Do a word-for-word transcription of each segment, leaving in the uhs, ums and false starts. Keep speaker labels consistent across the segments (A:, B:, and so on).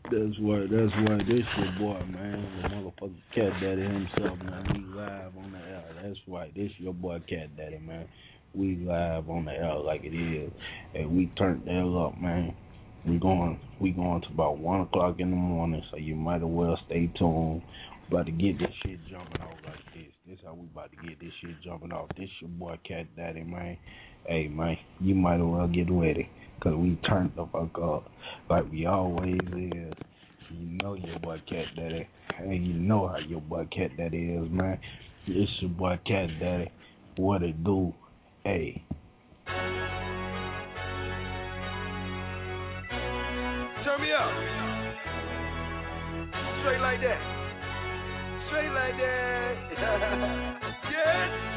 A: That's what, that's what, this your boy, man. The motherfucking Cat Daddy himself, man. We live on the air. That's right. This your boy, Cat Daddy, man. We live on the air like it is. And we turned the hell up, man. We going, we going to about one o'clock in the morning, so you might as well stay tuned. About to get this shit jumping off like this. This how we about to get this shit jumping off. This your boy, Cat Daddy, man. Hey, man, you might as well get ready. Cause we turned the fuck up like we always is. You know your boy Cat Daddy. Hey, you know how your boy Cat Daddy is, man. It's your boy Cat Daddy. What it do? Hey.
B: Turn me up. Straight like that. Straight like that. Yes.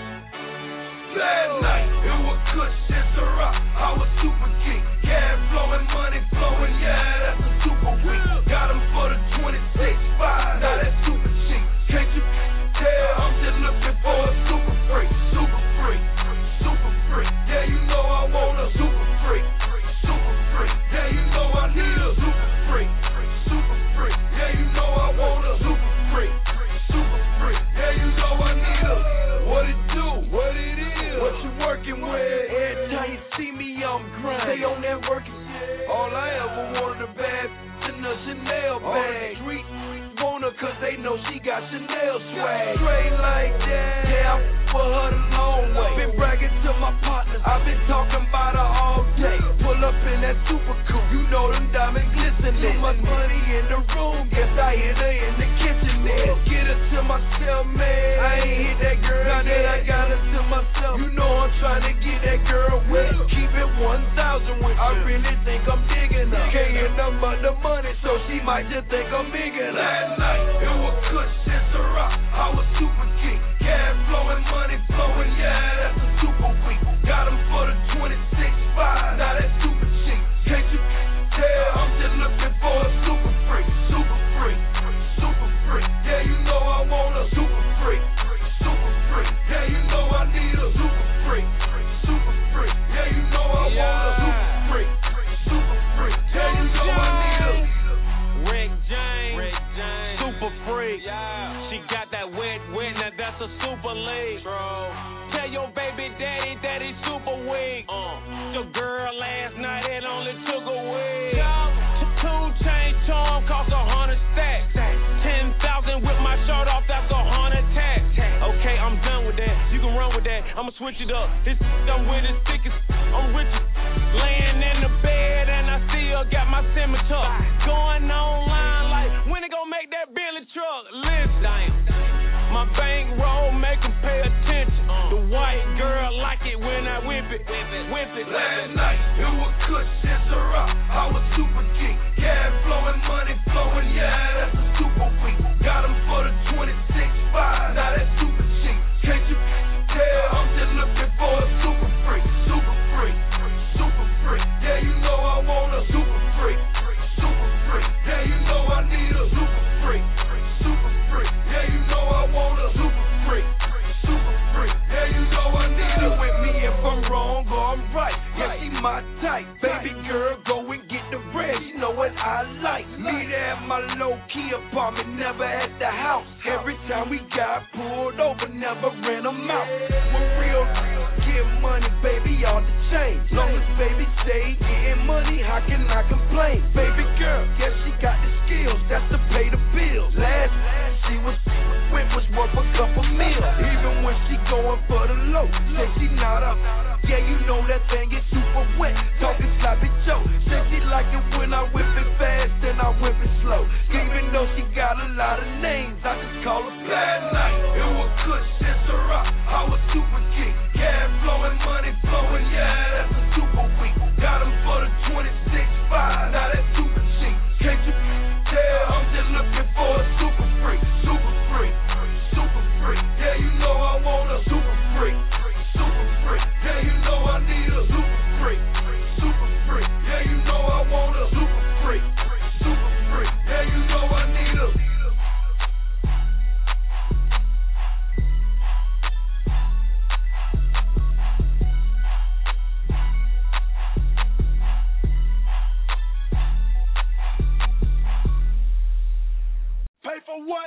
B: Last night, it was good shit to rock. I was super geek. Cash flowing, money flowing, yeah, that's a super week. Got him for the twenty-six five. Now that's super cheap. Can't you tell? I'm just looking for a super freak. Super freak. Super freak. Yeah, you know I want a super freak. Super freak. Yeah, you know I need a super freak. Super freak. Yeah, you know I want a super freak. Super freak. Yeah, you know I need a. What it do? What it is? What you working with? Every time you see me, I'm grinding. Stay on that working. All I ever wanted a bad in a Chanel bag. Street want her cause they know she got Chanel swag. Straight like that. Yeah, I for her the long way. Been bragging to my partners. I've been talking about her all day. Pull up in that super coupe. You know them diamonds glistening. Too much money in the room. Guess I hit her in the kitchen there. Get her to myself, man. I ain't hit that girl. Now that I got her to myself. You know I'm trying to get that girl wet. Keep it one thousand with you. I really think I'm digging her. Can't hear nothing but the money, so she might just think I'm bigging her. Last night, it was good shit to rock. I was super geek. Cash flowing, money flowing, yeah, that's a super week. Got him for the twenty-six five. Now that's super cheap. Can't you tell? I'm just looking for a super freak. Super freak. Super freak. Yeah, you know I want a super freak. Super freak. Yeah, you know I need a super freak. Super freak. Yeah, you know I want a super freak. Super freak. Yeah, you know I need a
C: Rick James.
B: Rick James.
C: Super freak.
B: Yeah.
C: She got that wet, wet, now that's a super league.
B: Bro.
C: Tell your baby daddy that he's super weak. Uh. Your girl last night, it only took a week. Two chain charm cost a hundred stacks. Ten thousand with my shirt off, that's a hundred tax. Okay, I'm done with that. You can run with that. I'ma switch it up. This I'm with it thick as I'm rich. Laying in the bed and I still got my scimitar. Going online like when they gon' make that Billy truck. Listen, my bankroll make 'em pay attention. The white girl like it when I whip it, whip it, whip it.
B: Last night, it was good shit to rock. I was super geek. Cash flowing, money flowing, yeah, that's a super week. Got him for the twenty-six five. Now that's super cheap. Can't you tell? I'm just looking for a super freak. Super freak. Super freak. Yeah, you know I want a super freak. Super freak. Yeah, you know I need a super freak. Super freak. Yeah, you know I want a super freak. Super freak. Yeah, you know I need it with me if I'm wrong or I'm right. Yeah, she my type. Baby girl, go and get the bread. You know what I like. Meet her at my low-key apartment, never at the house. Every time we got pulled over, never ran them out. When real get money, baby, all the change. Long as baby stay getting money, how can I complain? Baby girl, guess she got the skills, that's to pay the bills. Last she was with was worth a couple mil. Even when she going for the low, say she not up. Yeah, you know that thing is super wet. Talking sloppy Joe. Say she like it when I whip it fast and I whip it slow. Even though she got a lot of names, I just call her Last night, it was good shit to rock. I was super geek. Cash flowing, money flowing, yeah, that's a super week. Got him for the twenty-six five. Now that's super cheap. Can't you tell? I'm just looking for a super freak. Super freak. Super freak. Yeah, you know I want a super freak. Super freak. Yeah, you know I need a super freak. Super freak. Yeah, you know I want a super freak. Super freak. Yeah, you know I need a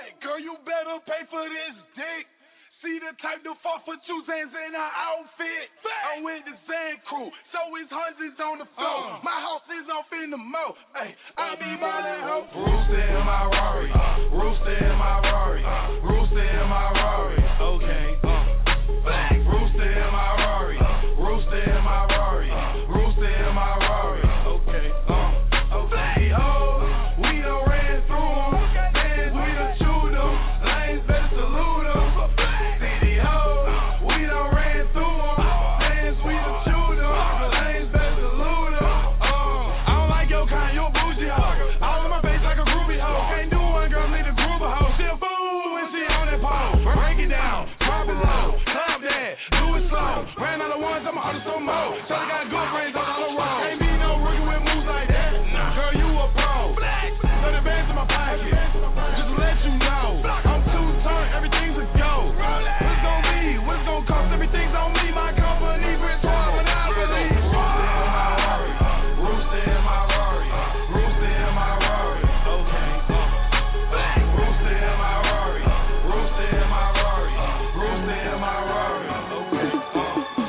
B: Girl, you better pay for this dick. See the type to fuck for two Zans in her outfit. I'm with the Zan crew, so it's hundreds on the floor. Uh. My house is off in the mo. Hey, I be ballin' hoe. Rooster in my Rari, uh. Rooster in my Rari, uh. Rooster in my Rari. Okay, uh. Black. Rooster in my Rari, uh. Rooster in my Rari, uh. Rooster in my Rari. Okay, uh. Okay, oh, we done ran through 'em. Then we done chewed 'em. Lanes better salute 'em. So more, so I got good brains on all the road. Ain't be no rookie with moves like that. Nah. Girl, you a pro. So the band's in my pocket. Just to let you know, I'm two turned, everything's a go. What's gon' be? What's gon' cost? Everything's on me. My company, Rich Hard, when I believe. Rooster in my Rari, Rooster in my Rari. Okay, uh, Rooster in my Rari, Rooster in my Rari, Rooster in my Rari. Okay, uh.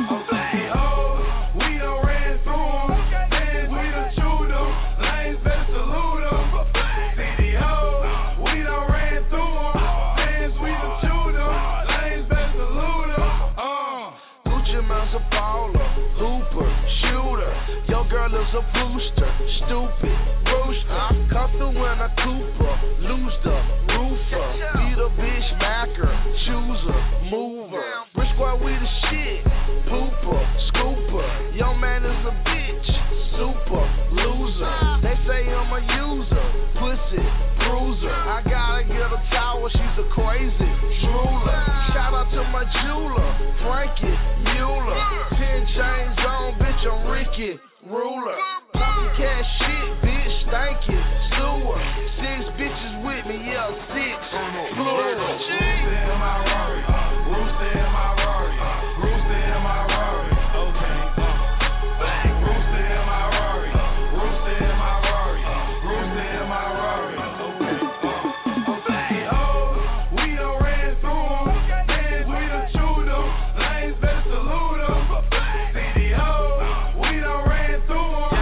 B: A booster, stupid, rooster. Come through in a Cooper, lose the roofer. Be the bitch macker, chooser, mover. Rich squad, we the shit. Pooper, scooper. Young man is a bitch, super loser. They say I'm a user, pussy bruiser. I gotta get a tower, she's a crazy drooler. Shout out to my jeweler, Frankie Mueller. Ten chains on, bitch, I'm Ricky Ruler. Cash shit, bitch, thank you. Sewer. Six bitches with me, yeah, six. Plural. Rooster in my Rari. Rooster in my Rari. Rooster in my Rari. Okay. Black. Rooster in my Rari. Rooster in my Rari. Rooster in my Rari. Okay. Okay. Oh, we done ran through 'em. Then we done chewed 'em. Lanes better salute 'em. C D O, we done ran through 'em.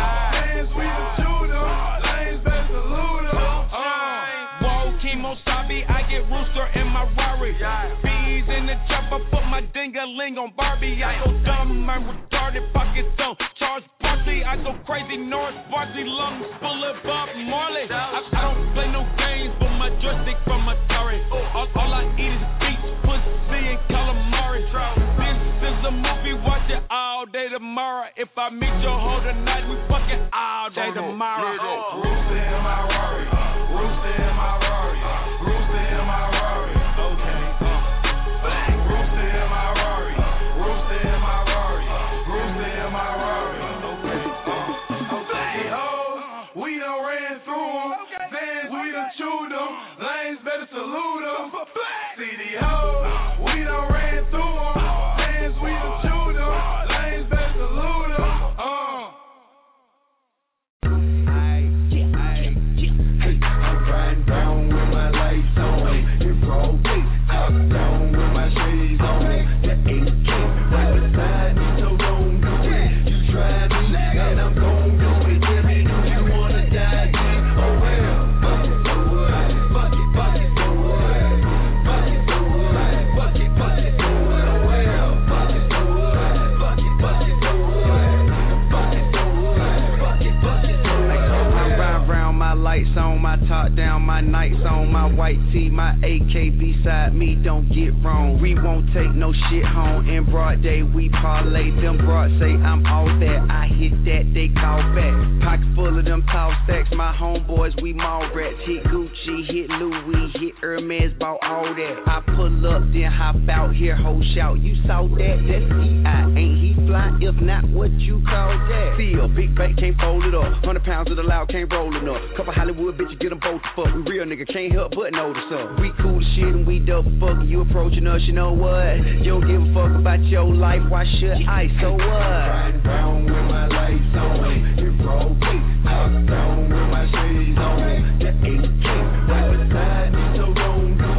C: I get Rooster in my Rari. Bees in the chopper, put my ding-a-ling on Barbie. I go dumb, I'm retarded, pockets on Charles Barkley. I go crazy, Norris Barkley, lungs full of Bob Marley. I, I don't play no games, but my joystick from Atari. All, all I eat is beach, pussy, and calamari. This is a movie, watch it all day tomorrow. If I meet your hoe tonight, we fucking all day tomorrow.
B: Rooster in my Rari, Rooster in my Rari. Rooster in my Rari, okay, uh, Black. Rooster in my Rari, Rooster in my Rari, Rooster in my Rari, okay, uh, okay, oh, we done ran through 'em, then we done chewed 'em, lanes better salute 'em, C D O, we done ran through 'em, then we done chewed 'em, lanes better salute 'em, uh. I'm riding down with my lights on, in broad day, top down with my shades on, the A K right beside me, so don't do it. You try me, and I'm gon' do it. Tell me, do you wanna die? Oh well, fuck it, so what? Fuck it, fuck it, so what? Fuck it, so what? Fuck it, fuck it, so what? Oh well, fuck it, so what? Fuck it, fuck it, so what? Fuck it, so what? Fuck it, fuck it, so what?
D: I ride round, my lights on, my top down, my nights on, my white tee, my A K beside me, don't get wrong. We won't take no shit home in broad day, we parlay. Them broads say I'm all that, I hit that, they call back. Pocket full of them tall stacks, my homeboys, we mall rats. Hit Gucci, hit Louis, hit Hermes, bought all that. I pull up, then hop out here, whole shout. You saw that? That's E I. Ain't he fly? If not, what you call that? Feel, big bank, can't fold it up. Hundred pounds of the loud, can't roll it up. Couple Hollywood bitches, get them both the fuck. We real nigga, can't help but notice up. We cool as shit and we dope fuck. You approaching us, you know what? You don't give a fuck about your life, why should I? So what?
B: Riding round with my lights on, in broad day, top down with my shades on, the A K right beside me, so don't do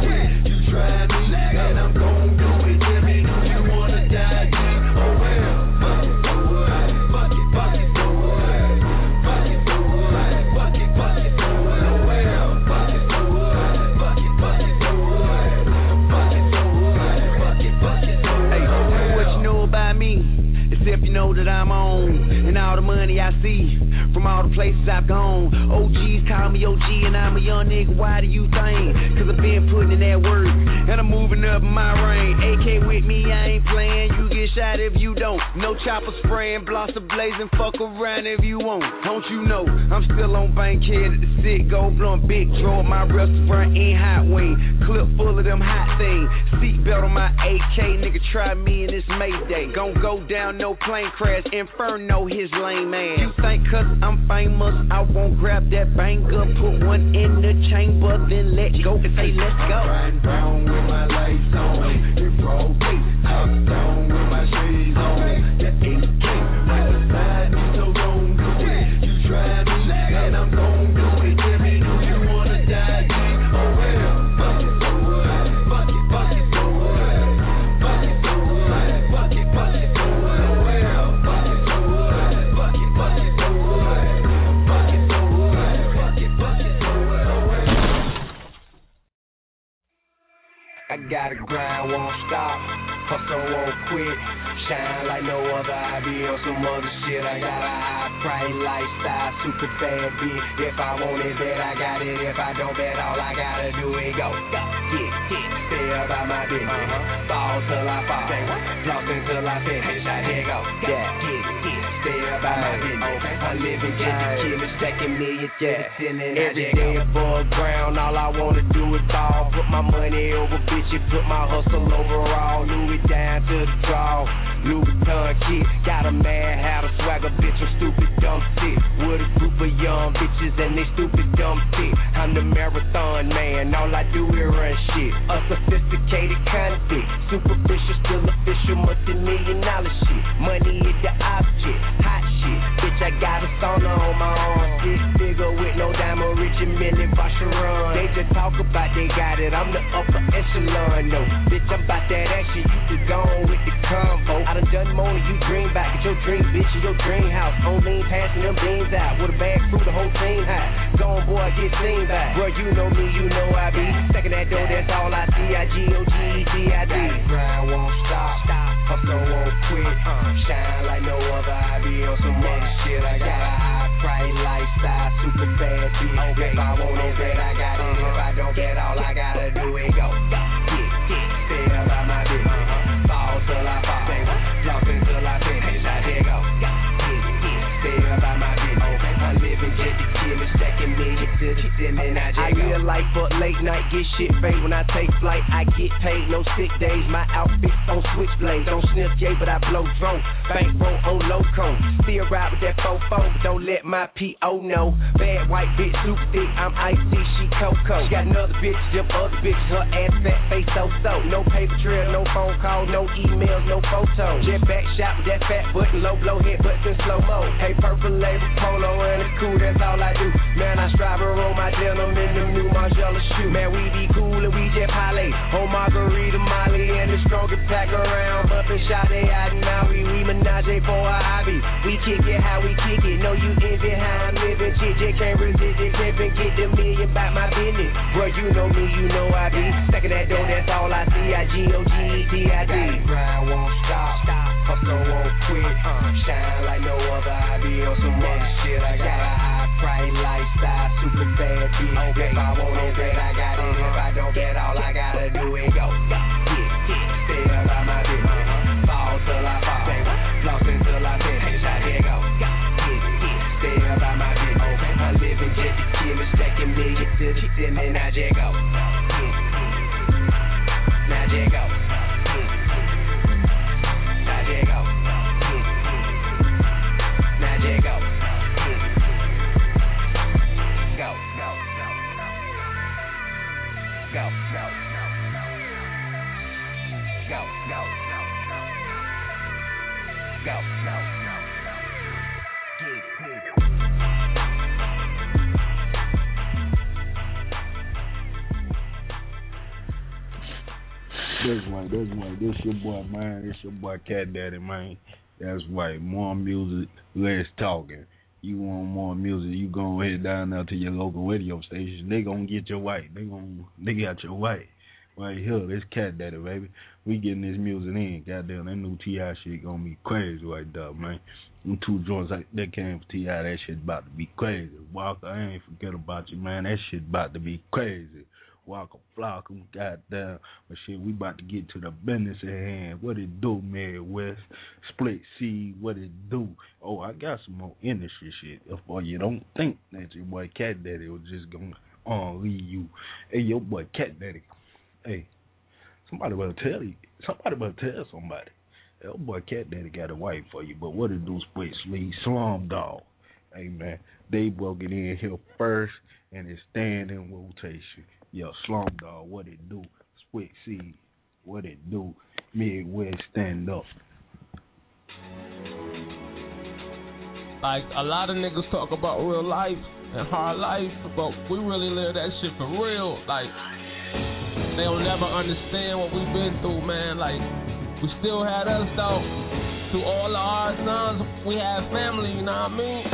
D: places I've gone. O Gs call me O G and I'm a young nigga, why do you think? Cause I've been putting in that work and I'm moving up my range. A K with me, I ain't playing. You get shot if you don't. No chopper spraying, blossom blazing, fuck around if you won't. Don't you know, I'm still on Bankhead at the sick, gold blowing big draw. My restaurant in hot wing, clip full of them hot things. Seatbelt on my A K, nigga try me in this Mayday. Gon' go down, no plane crash, Inferno, his lame man. You think cause I'm famous, I won't grab that banger, put one in the chamber, then let go and say let's go.
B: Riding brown with my lights on, it broke me, top down with my shades on. The A K, right beside me, so don't do it. You try me, and I'm gon' do it. Tell me, do you wanna die? Oh well, fuck it, so what? Fuck it, fuck it, so what? Fuck it, so what? Fuck it, fuck it, so what? Oh well, fuck it, so what? Fuck it, fuck it, so what? Fuck it, so what? Fuck it, fuck it, so what? Oh well.
E: I gotta grind, won't stop, hustle won't quit, shine like no other. I be on some other shit. I got a high price lifestyle, super bad bitch. If I want it, bet I got it. If I don't, bet all I gotta do is go, go, get, get, stay about my business, uh-huh. Fall till I fall, lost until I finish. I here go, yeah, get, get, stay about my business. Okay. I'm living just to kill it, second million to the ceiling. Every day above ground, all I wanna do is ball. Put my money over bitches, put my hustle overall. Louis down to the draw, Louis Vuitton kid. Got a mad hat, a swagger bitch, I'm stupid dumb shit. With a group of young bitches and they stupid dumb shit. I'm the marathon man, all I do is run shit. A sophisticated convict, superficial, still official, multi-million dollar shit. Money is the object, hot shit. Bitch, I got a sauna on my arm, six figure with no diamond, rich and Millie Vacheron. They just talk about they got it, I'm the upper echelon, no. Bitch, I'm about that action, you can go on with the convo. I done done more than you dream about, get your dream bitch in your dream house. On lean, passing them beans out, with a bag through the whole team high. Gone boy, get seen by. Bro, you know me, you know I be. Second that door, that's all I see. I G O G E T I D.
B: Grind won't stop, hustle won't quit, shine like no other. I be on some other shit. I got a high price lifestyle, super bad bitch. If I want it, bet I got it. If I don't, bet all I gotta do is go, get, get, stay about my business. Fall till I fall, lost until I finish. I here go, get, get, stay about my business. I'm living just to kill it, second million to the ceiling.
E: I real life up late night, get shit fake. When I take flight, I get paid, no sick days. My outfits on switchblades, don't sniff J, but I blow drone. Bankroll on loco, still ride with that fofo, but don't let my P O know. Bad white bitch, super thick, I'm icy, she Coco. She got another bitch, them other bitches, her ass fat, face so-so. No paper trail, no phone call, no emails, no photos. Jet back shot with that fat button, low blow head button in slow-mo. Hey, purple label, polo, and it's cool, that's all I do. Man, I strive to roll my denim in them new Margiela shoes. Man, we be cool and we just parlay. On Margarita, Molly, and the strongest pack around. Bumpin' shot they out and now we, we menage for a hobby. We kick it how we kick it. Know you envy how I'm living. Shit, just can't resist it. Pimpin', get the million by my business. Bro, you know me, you know I be. Second that door, that's all I see. I G O G E T I D.
B: Grind won't stop, hustle won't quit, shine like no other. I be on some other shit. I got a high price lifestyle, super bad bitch. If I want it, bet I got it. If I don't, bet all I gotta do is go, get, get, stay about my business. Fall till I fall, lost until I finish. I here go, get, get, stay about my business. I'm living just to kill it, second million to the ceiling. Now just go, get, now just go, get, now just go, get, now just go. Go, go, go, go, go, go, go,
A: That's right, that's right. This your boy, man. This your boy, Cat Daddy, man. That's right. More music, less talking. You want more music, you go ahead down there to your local radio station. They gonna get your white. They gonna they got your white. Right here, this Cat Daddy, baby. We getting this music in. Goddamn, that new T I shit gonna be crazy right there, man. Them two joints like that came from T I, that shit about to be crazy. Walker, I ain't forget about you, man. That shit about to be crazy. Walker Flocka, goddamn. But shit, we about to get to the business at hand. What it do, Midwest? Split C, what it do? Oh, I got some more industry shit. Boy, you don't think that your boy Cat Daddy was just gonna uh, leave you. Hey, your boy Cat Daddy. Hey, somebody better tell you. Somebody better tell somebody. Your boy Cat Daddy got a wife for you, but what it do, Split C, Slum Dog. Hey, man, they broke it in here first, and it's staying in rotation. Yo, Slum Dog, what it do? Split C, what it do? Midwest, stand up.
C: Like, a lot of niggas talk about real life and hard life, but we really live that shit for real. Like, they'll never understand what we've been through, man. Like, we still had us, though. Through all the hard times, we had family, you know what I mean?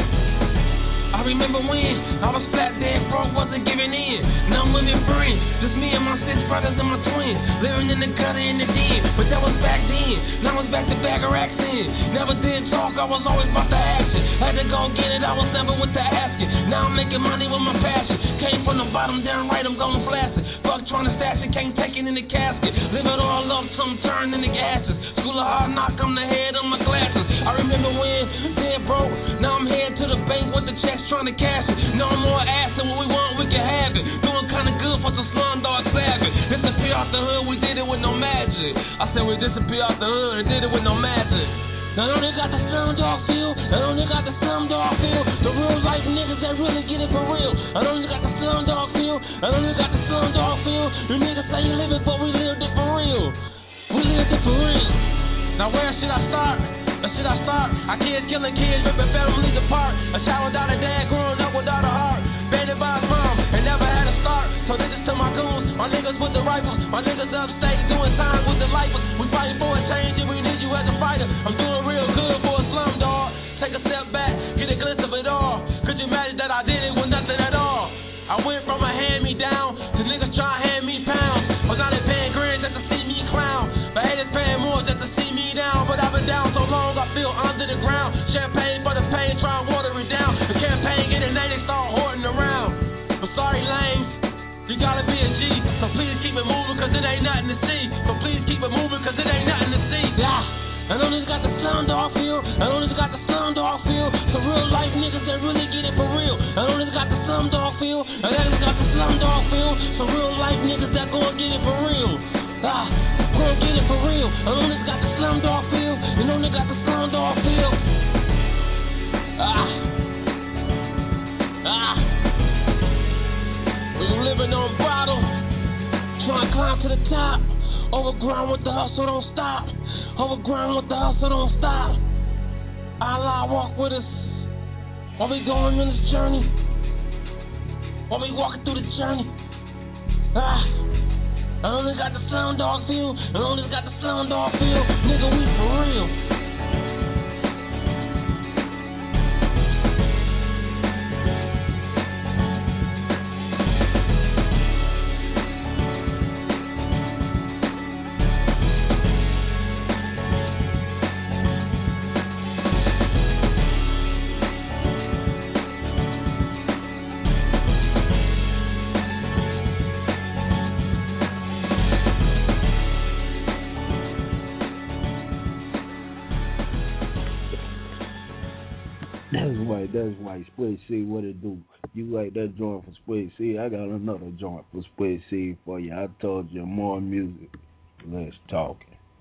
C: I remember when I was flat dead broke, wasn't giving in. Now I'm living free, just me and my six brothers and my twins, living in the gutter in the den. But that was back then, now it's back to back of racks in. Never did talk, I was always about the action. Had to go get it, I was never with the asking. Now I'm making money with my passion. Came from the bottom down right, I'm going blasting. Fuck trying to stash it, can't take it in the casket. Live it all up, some turn in the gases. School of hard knock, I'm the head of my classes. I remember when dead broke, now I'm headed to the bank with the checks trying to cash it. No more asking what we want, we can have it. Doing kinda good for some Slum Dog Savage. Disappear off the hood, we did it with no magic. I said we disappear off the hood and did it with no magic. Not only got the Slum Dog feel, not only got the Slum Dog feel, the real life niggas that really get it for real. Not only got the Slum Dog feel, not only got the Slum Dog feel, you niggas say you live it, but we lived it for real. We lived it for real. Now where should I start? Or should I start? I kids killing kids, ripping families apart. A child without a dad, growing up without a heart. Banded by his mom, and never had a start. So this is to my goons, my niggas with the rifles, my niggas upstate doing time with the lifers. We fighting for a change and we need you as a fighter. I'm doing real good for a slum dog. Take a step back, get a glimpse of it all. Could you imagine that I did it with nothing at all? I went from a hand-me-down to niggas trying to hand me pounds. Was not paying grins just to see me clown, but haters paying more just to see me down. But I've been down so long, I feel under the ground. Champagne for the pain, try and water it down. The campaign get a name, they start hoarding around. But sorry, lame, you gotta be a G. So please keep it moving, cause it ain't nothing to see. So please keep it moving, cause it ain't nothing to see. Yeah. I know niggas got the Slum Dog feel. I know niggas got the Slum Dog feel. Some real life niggas that really get it for real. I know niggas got the Slum Dog feel. I know niggas got the Slum Dog feel. Some real life niggas that go and get it for real. Ah, go and get it for real. I know niggas got the Slum Dog feel. You know niggas got the Slum Dog feel. Ah, ah. We living on bottle, trying to climb to the top. Overground with the hustle, don't stop. Overground with the hustle, don't stop. Allah walk with us while we going in this journey. While we walking through the journey. Ah, I only got the Slum Dog feel. I only got the Slum Dog feel. Nigga, we for real.
A: That's why Split C, what it do? You like that joint for Split C? I got another joint for Split C for you. I told you more music. Let's talk.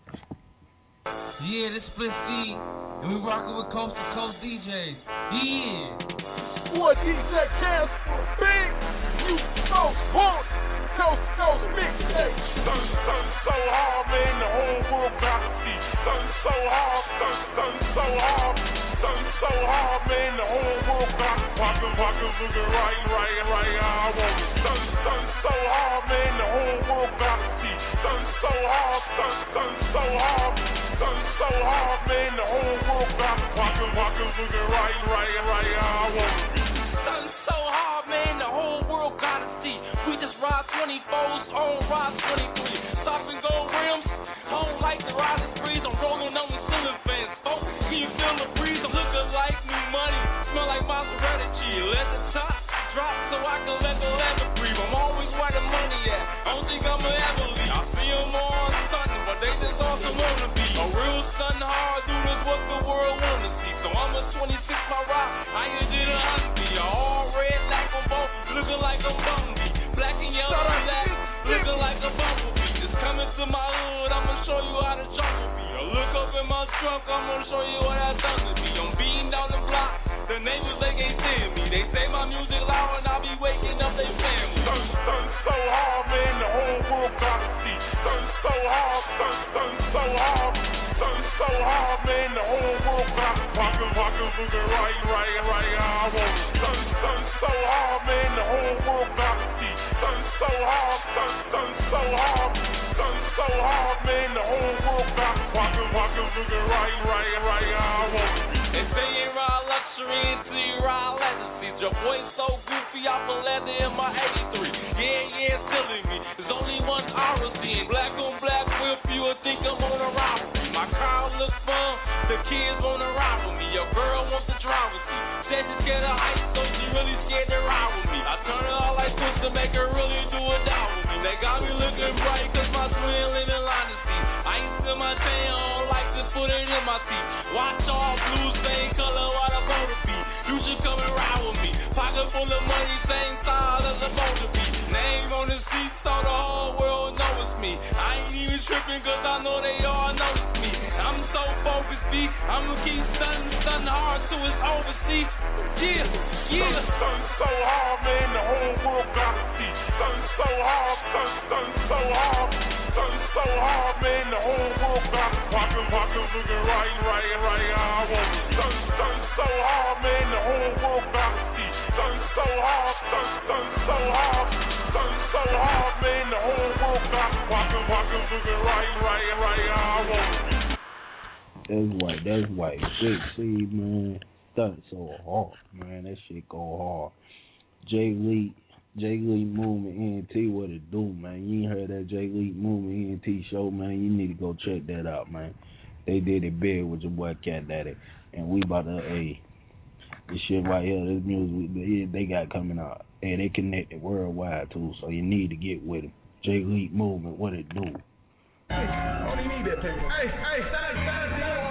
C: Yeah, this Split C, and we rockin' with Coast to Coast D Js. Yeah.
B: What D J Camp Big? You so hard. Coast to Coast mixtape. Sun, sun so hard, man. The whole world got to see. Sun so hard, sun, sun so hard. Sun so hard, man, the whole world got poppin', poppin', looking right, right, right, I want it. Sun, sun so hard, man, the whole world got to see. Sun so hard, sun, sun so hard. Sun so hard, man, the whole world got poppin', poppin', looking right, right, right, I want it.
C: Sun so hard, man, the whole world got to see. We just ride twenty-fours on ride twenty-three. Stop and go rims, home like the rising breeze. I'm rolling on the ceiling fans. Oh, can you feel the breeze? I'm looking like a bumblebee. Just coming to my hood, I'ma show you how the jungle be. I look up in my trunk, I'm gonna show you what I done to be. I'm beating down the block, the neighbors they can't stand me. They say my music loud and I be waking up their family.
B: Sun, sun so hard, man, the whole world gotta see. Sun so hard, sun, sun so hard. Sun so hard, man, the whole world got pockets, pockets looking right, right, right, I want it. Sun, sun so hard, man, the whole world got to see. Sun so hard, sun, sun so hard. Sun so hard, man, the whole world got pockets, pockets looking right, right, right, I want it.
C: They say you ride luxury until you ride legacy. Your boy's so goofy, I put leather in my eighty-three. Yeah, yeah, it's silly me. There's only one aura scene. Black on black with you would think I'm on a robbery. My car looks fun, the kids wanna ride with me. Your girl wants to drive with me. Said she's scared of heights, so she really scared to ride with me. I turn it all like this to make her really do a die with me. They got me looking bright cause my twin living line to see. I ain't still my chain on like to put it in my teeth. Watch all blue, same color while the motor be. You should come and ride with me. Pocket full of money, same size as a motor be. Name on the seat so the whole world knows it's me. I ain't even tripping cause I know they all notice me. I'm so focused, B. I'ma keep stunning, stunning hard till it's overseas. Yeah, yeah.
B: Sun, sun so hard, man, the whole world got to see. Sun so hard, sun, sun so hard. Sun so hard, man, the whole world got pockets, pockets looking right, right, right, I want it. Sun, sun so hard, man, the whole world got to see. Sun so hard, sun, sun so hard. Sun so hard, man, the whole world got pockets, pockets looking right, right, right, I want it.
A: That's white, that's white. Big C, man. Stunt so hard, man. That shit go hard. Jay Lee, Jay Lee Movement E N T, what it do, man? You ain't heard that Jay Lee Movement E N T show, man? You need to go check that out, man. They did it big with your boy Cat Daddy, and we about to, hey, this shit right here, this music they got coming out, and they connected worldwide too, so you need to get with it. Jay Lee Movement, what it do?
B: Hey, only need that paper. Hey, hey, stop, stop,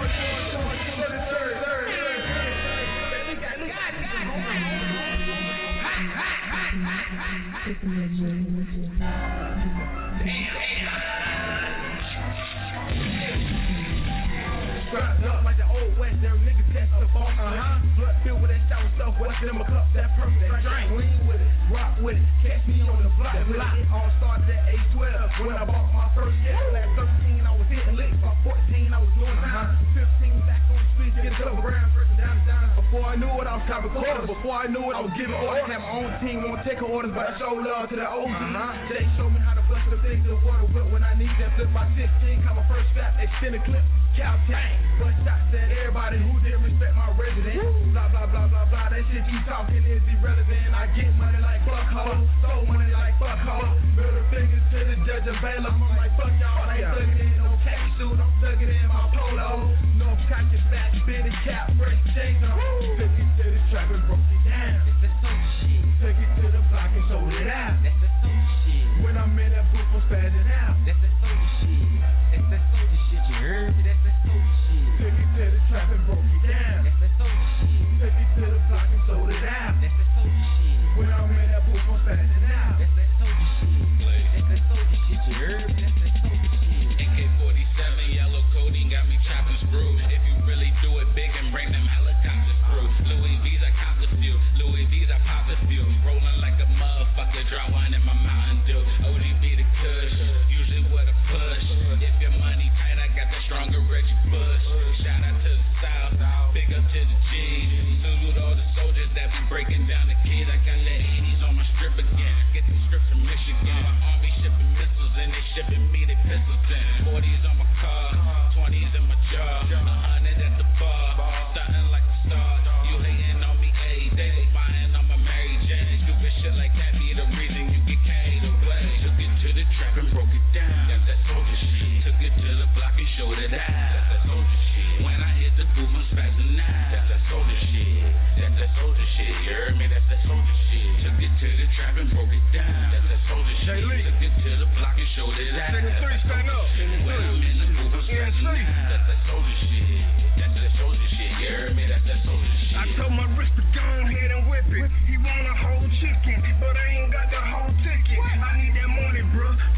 B: Strapped up like the old West, them niggas test the ball. Uh-huh. Blood filled with that shower stuff, what's in my cup, that perfect drink. Lean with it, rock with it, catch me on the block with it. All started at age twelve when I bought my first jet. At thirteen, I was hitting licks. By fourteen, I was doing time. fifteen, back on the streets, get a couple grams, breaking down the down. Before I knew it, I was copping quarters. Before I knew it, I was giving orders. Had my own team, won't take orders, but I show love to the O G. Uh-huh. They show me how to bust the things in the water whip when I need that. Flip my fifteen, caught my first strap, extended clip, cow tank. Bust shots at everybody who didn't respect my resident. Blah, blah, blah, blah, blah. That shit you talking is irrelevant. I get money like fuck ho, stole money like fuck ho. Middle fingers to the judge and bail. I'm like fuck y'all. I ain't thugging in no khaki suit. I'm thugging in my polo. No cocky fat, spitty cap, fresh chains on. Took it to the trap and broke it down. That's some shit. Took it to the block and sold it out. That's the soda shit. When I'm in that booth, I'm spazzing out. That's the soda shit. That's the soda shit. You heard me? That's the soda shit. Took it to the trap and broke it down. That's the soda shit. Took it to the block and sold it out. That's the soda shit. When I'm in that booth, I'm spazzing out. That's the soda shit. That's the soda shit. You heard me? That's the soda shit.
F: A K forty-seven, yellow coating got me chopping screw. If you really do it big and bring them helicopters through. Louis V's, I cop the few. Louis V's, I pop the few. Rolling like a motherfucker, draw one in my Mountain Dew. O D B the kush, usually with a push. If your money tight, I got the stronger Reggie Bush. Shout out to the South, big up to the G's. Salute all the soldiers that be breaking down the kids. I got let eighties on my strip again. Get them strips from Michigan. My army shipping missiles and they shipping me the pistols in. forties on my car, twenties in my jaw. A hundred at the bar, stunting like a star. You hating on me every day, buying on my Mary Jane. Stupid shit like that be the reason you get carried away. Took it to the trap and broke it down. That's that soldier shit. Took it to the block and showed it out. That's that soldier shit. When I hit the booth, I'm spazzing out. That's that soldier shit. That's that soldier shit. You heard me? That's that soldier shit. Took it to the trap and broke it down. That's that soldier shit. Took it to the block and showed it out. That's that soldier shit. When I'm in the booth, I'm spazzing out. That's that soldier shit. That's that soldier shit. You heard me? That's that soldier shit.
B: I told my wrist to go ahead and whip it. He want a whole chicken, but I ain't got the whole ticket. I need that money, bro.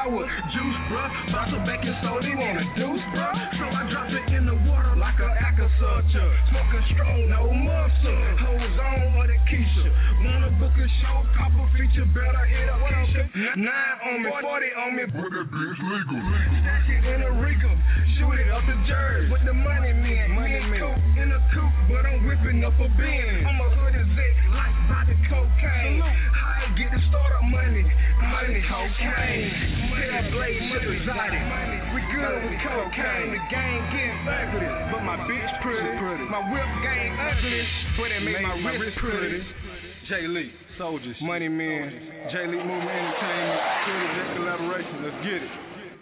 B: sour. Juice, bruh, bounce of baking soda, they need a deuce, bruh. So I drop it in the water like a Akasulture. Smoking strong, no muscle. Hoes on or the Keisha. Wanna book a show, pop a feature, better hit a Keisha. Nine on me, forty on me, but that bitch legal. Stash it in a Rico, shoot it up the Jersey. With the money man, money man. Coke in a coupe, but I'm whipping up a bin. I'm a hood exec, like by the cocaine. How I get the startup money? Money, cocaine. Money, blaze, shit exotic. We good with cocaine. The game getting ugly, but my bitch pretty. My whip game ugly, but it make my wrist pretty. Jay Lee, Soldiers, Money Man, Jay Lee Movement Entertainment, Studio Collaboration. Let's get it.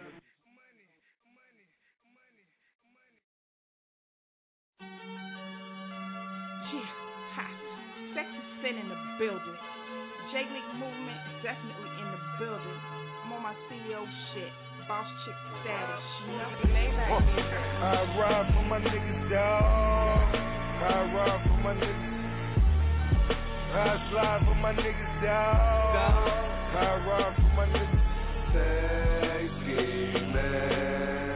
G: Yeah, ha. Sexy Sin in the building. Jay Lee Movement is definitely in the building. I'm on my C E O shit. Boss chick status, you know the name like me.
B: I ride for my niggas, dawg. I ride for my niggas. I slide for my niggas, dawg. I ride for my niggas. Sexy man,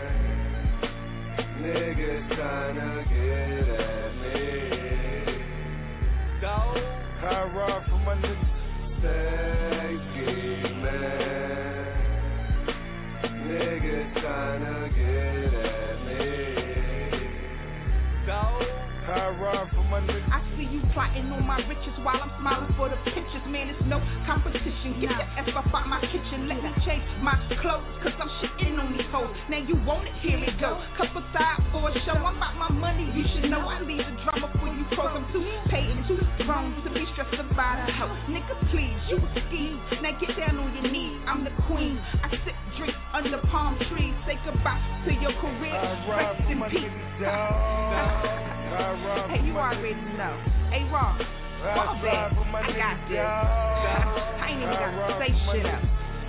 B: niggas tryna get at me. Dawg. I ride for my niggas. Sexy man, niggas tryna get at me. Dawg. I ride for my niggas.
G: I see you plotting on my riches while I'm smiling for the pictures. Man, it's no competition. Get your F up out my kitchen. Let me change my clothes, cause I'm shitting on these hoes. Now you want it, here it go. Couple side for a show. I'm about my money, you should know. I leave the drama for you pros. I'm too paid and too grown to be stressed about a hoe. Nigga, please, you a scheme. Now get down on your knees. I'm the queen. I sip, drink under palm trees. Say goodbye to your career. Rest in peace. Hey, you already know. Hey, Raw, fall back. I got this. I ain't even gotta say shit up.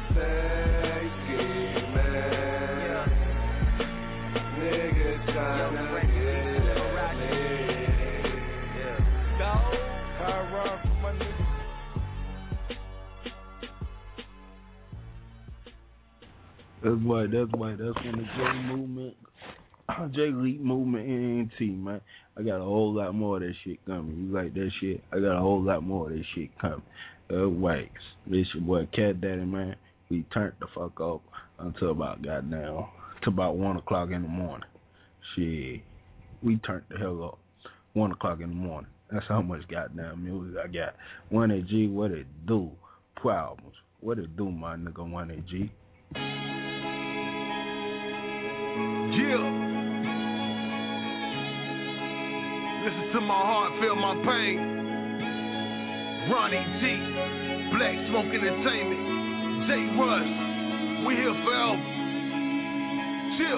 B: Sexy man, niggas tryna get at me. I ride for my niggas.
A: That's why, that's why, that's when the J Movement, J Lee Movement N N T, man. I got a whole lot more of that shit coming. You like that shit? I got a whole lot more of that shit coming. Uh, wax. This your boy Cat Daddy, man. We turned the fuck up until about goddamn, to about one o'clock in the morning. Shit, we turned the hell up. One o'clock in the morning. That's how much goddamn music I got. one A G, what it do? Problems. What it do, my nigga? one A G.
B: Yeah. Listen to my heart, feel my pain. Ronnie T, Black Smoke Entertainment, J Rush, we here forever. Chill.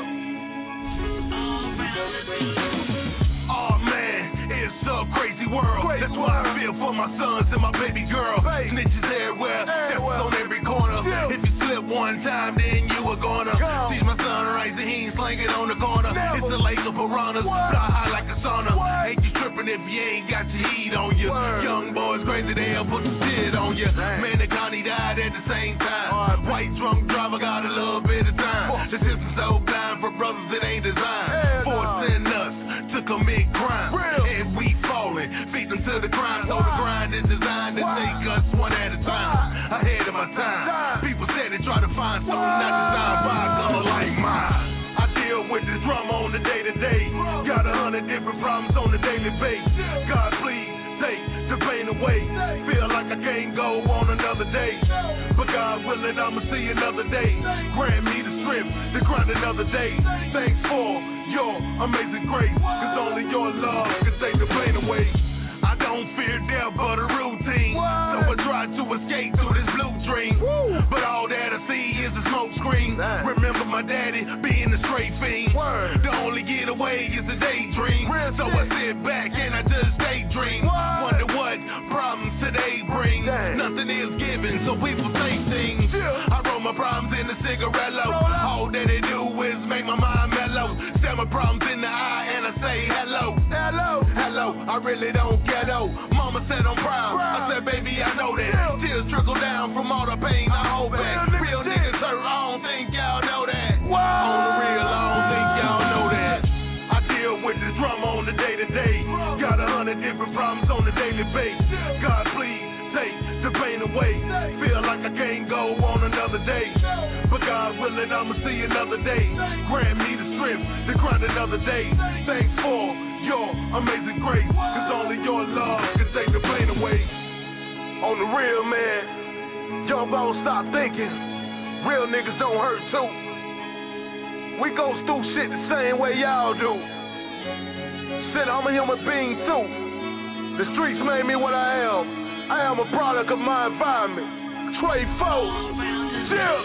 B: Oh man, it's a crazy world. That's why I feel for my sons and my baby girl. Snitches everywhere, devils on every corner. If you slip one time, then you are gonna see my son rising, he ain't slanging on the corner. It's a lake of piranhas, fly high like a sauna. Ain't you tripping if you ain't got your heat on you? Young boys crazy, they'll put some shit on you. Man, the Connie died at the same time. White drunk driver got a little bit of time. The system's so blind for brothers it ain't designed. Forcing us to commit crime. And we falling, feed them to the crime. So the grind is designed to take us one at a time. Ahead of my time. People said they try to find something not designed by a color like mine. I deal with this drama on the day to day. Got a hundred different problems on the daily basis. God, please take the pain away. Feel like I can't go on another day. But God willing, I'ma see another day. Grant me the strength to grind another day. Thanks for your amazing grace. Cause only your love can take the pain away. I don't fear death but a routine. So I try to escape through this blue dream. But all that I see is a smoke screen. Remember my daddy being a straight fiend. The only getaway is a daydream. So I sit back and I just daydream. Wonder what problems today bring. Nothing is given, so people say things. I roll my problems in a cigarello. All that they do is make my mind mellow. Stare my problems in the eye and I say hello. Hello, hello, I really don't care though. Mama said I'm proud. I said, baby, I know that. Tears trickle down from all the pain I hold back. Real niggas shirt, I don't think y'all know that. Whoa. On the real, I don't think y'all know that. I deal with the drama on the day-to-day. Got a hundred different problems on the daily basis. God, please take the pain away. Feel like I can't go on another day. But God willing, I'ma see another day. Grant me the strength to grind another day. Thanks for your amazing grace. Cause only your love can take the pain away. On the real, man, y'all don't stop thinking. Real niggas don't hurt too. We go through shit the same way y'all do. Shit, I'm a human being too. The streets made me what I am. I am a product of my environment. Trey Foe, chill.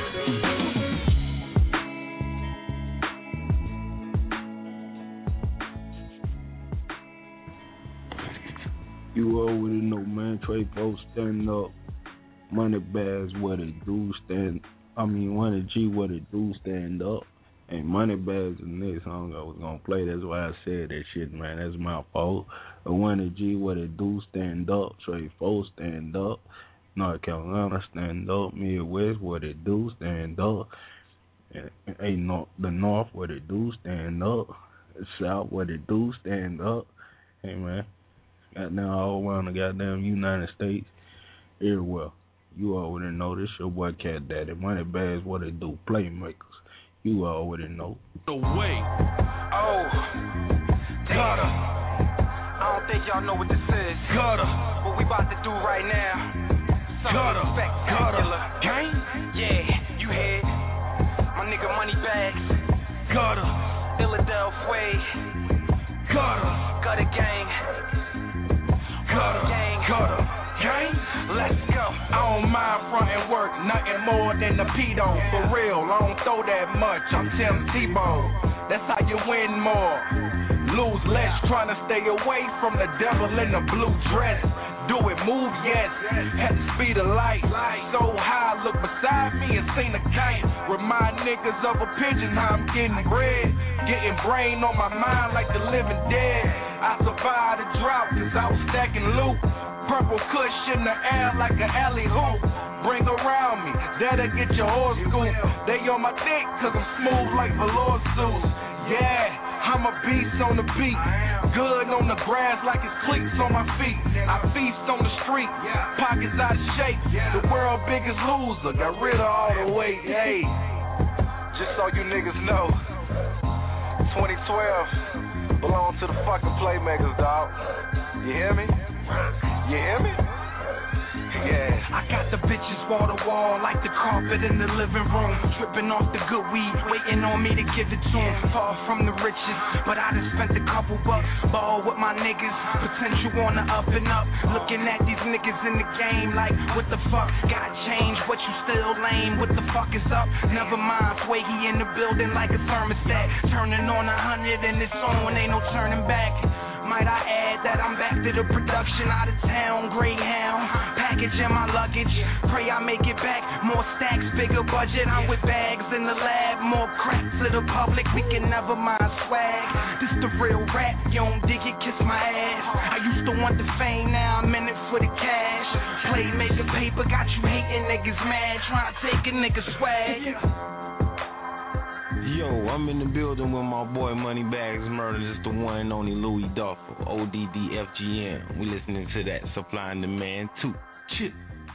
A: You already know, man. Trey Foe, stand up. Money bags, what it do, stand. I mean, one of G, what it do, stand up. And Money Bags in this song I was gonna play. That's why I said that shit, man. That's my fault. The one of G, what it do, stand up. Trey Foe, stand up. North Carolina, stand up. Midwest, what it do, stand up. And, hey, no, the North, what it do, stand up. The South, what it do, stand up. Hey, man. Goddamn all around the goddamn United States. Everywhere. You already know this your boy Cat Daddy. Money Bags, what it do, playmakers. You already know.
B: The way.
H: Oh, Gutter. I don't think y'all know what this is.
B: Gutter.
H: What we about to do right now.
B: Gutter.
H: Spectacular.
B: Gang.
H: Yeah, you heard. My nigga Money Bags.
B: Gutter.
H: Philadelphia.
B: Gutter.
H: Gutter gang.
B: Gutter.
H: Gang.
B: Gutter. Gang.
H: Let's go.
B: I don't mind frontin' work, nothing more than a pedo. For real, I don't throw that much, I'm Tim Tebow. That's how you win more. Lose less, trying to stay away from the devil in the blue dress. Do it, move, yes. At the speed of light. So high, look beside me and seen a kite. Remind niggas of a pigeon, how I'm getting bread. Getting brain on my mind like the living dead. I survived the drought cause I was stacking loot. Purple kush in the air like an alley hoop. Bring around me, that'll get your horse scoop. They on my dick cause I'm smooth like velour suits. Yeah, I'm a beast on the beat. Good on the grass like it's cleats on my feet. I feast on the street, pockets out of shape. The world's biggest loser, got rid of all the weight. Hey, just so you niggas know, twenty twelve belong to the fucking playmakers, dog. You hear me? You hear me? Yeah.
H: I got the bitches wall to wall like the carpet in the living room. Tripping off the good weed, waiting on me to give it to them. Far from the riches, but I done spent a couple bucks. Ball with my niggas, potential on the up and up. Looking at these niggas in the game like, what the fuck? Got change, what you still lame? What the fuck is up? Never mind, Sway, he in the building like a thermostat. Turning on a hundred and it's on, ain't no turning back. Might I add that I'm back to the production out of town, Greyhound, packaging my luggage, pray I make it back, more stacks, bigger budget, I'm with bags in the lab, more crack to the public, we can never mind swag, this the real rap, you don't dig it, kiss my ass, I used to want the fame, now I'm in it for the cash, play, make a paper, got you hating niggas mad, trying to take a nigga swag.
I: Yo, I'm in the building with my boy Money Bags Murder. It's the one and only Louis Duffel, O D D F G M. We listening to that Supply and Demand too. Chill.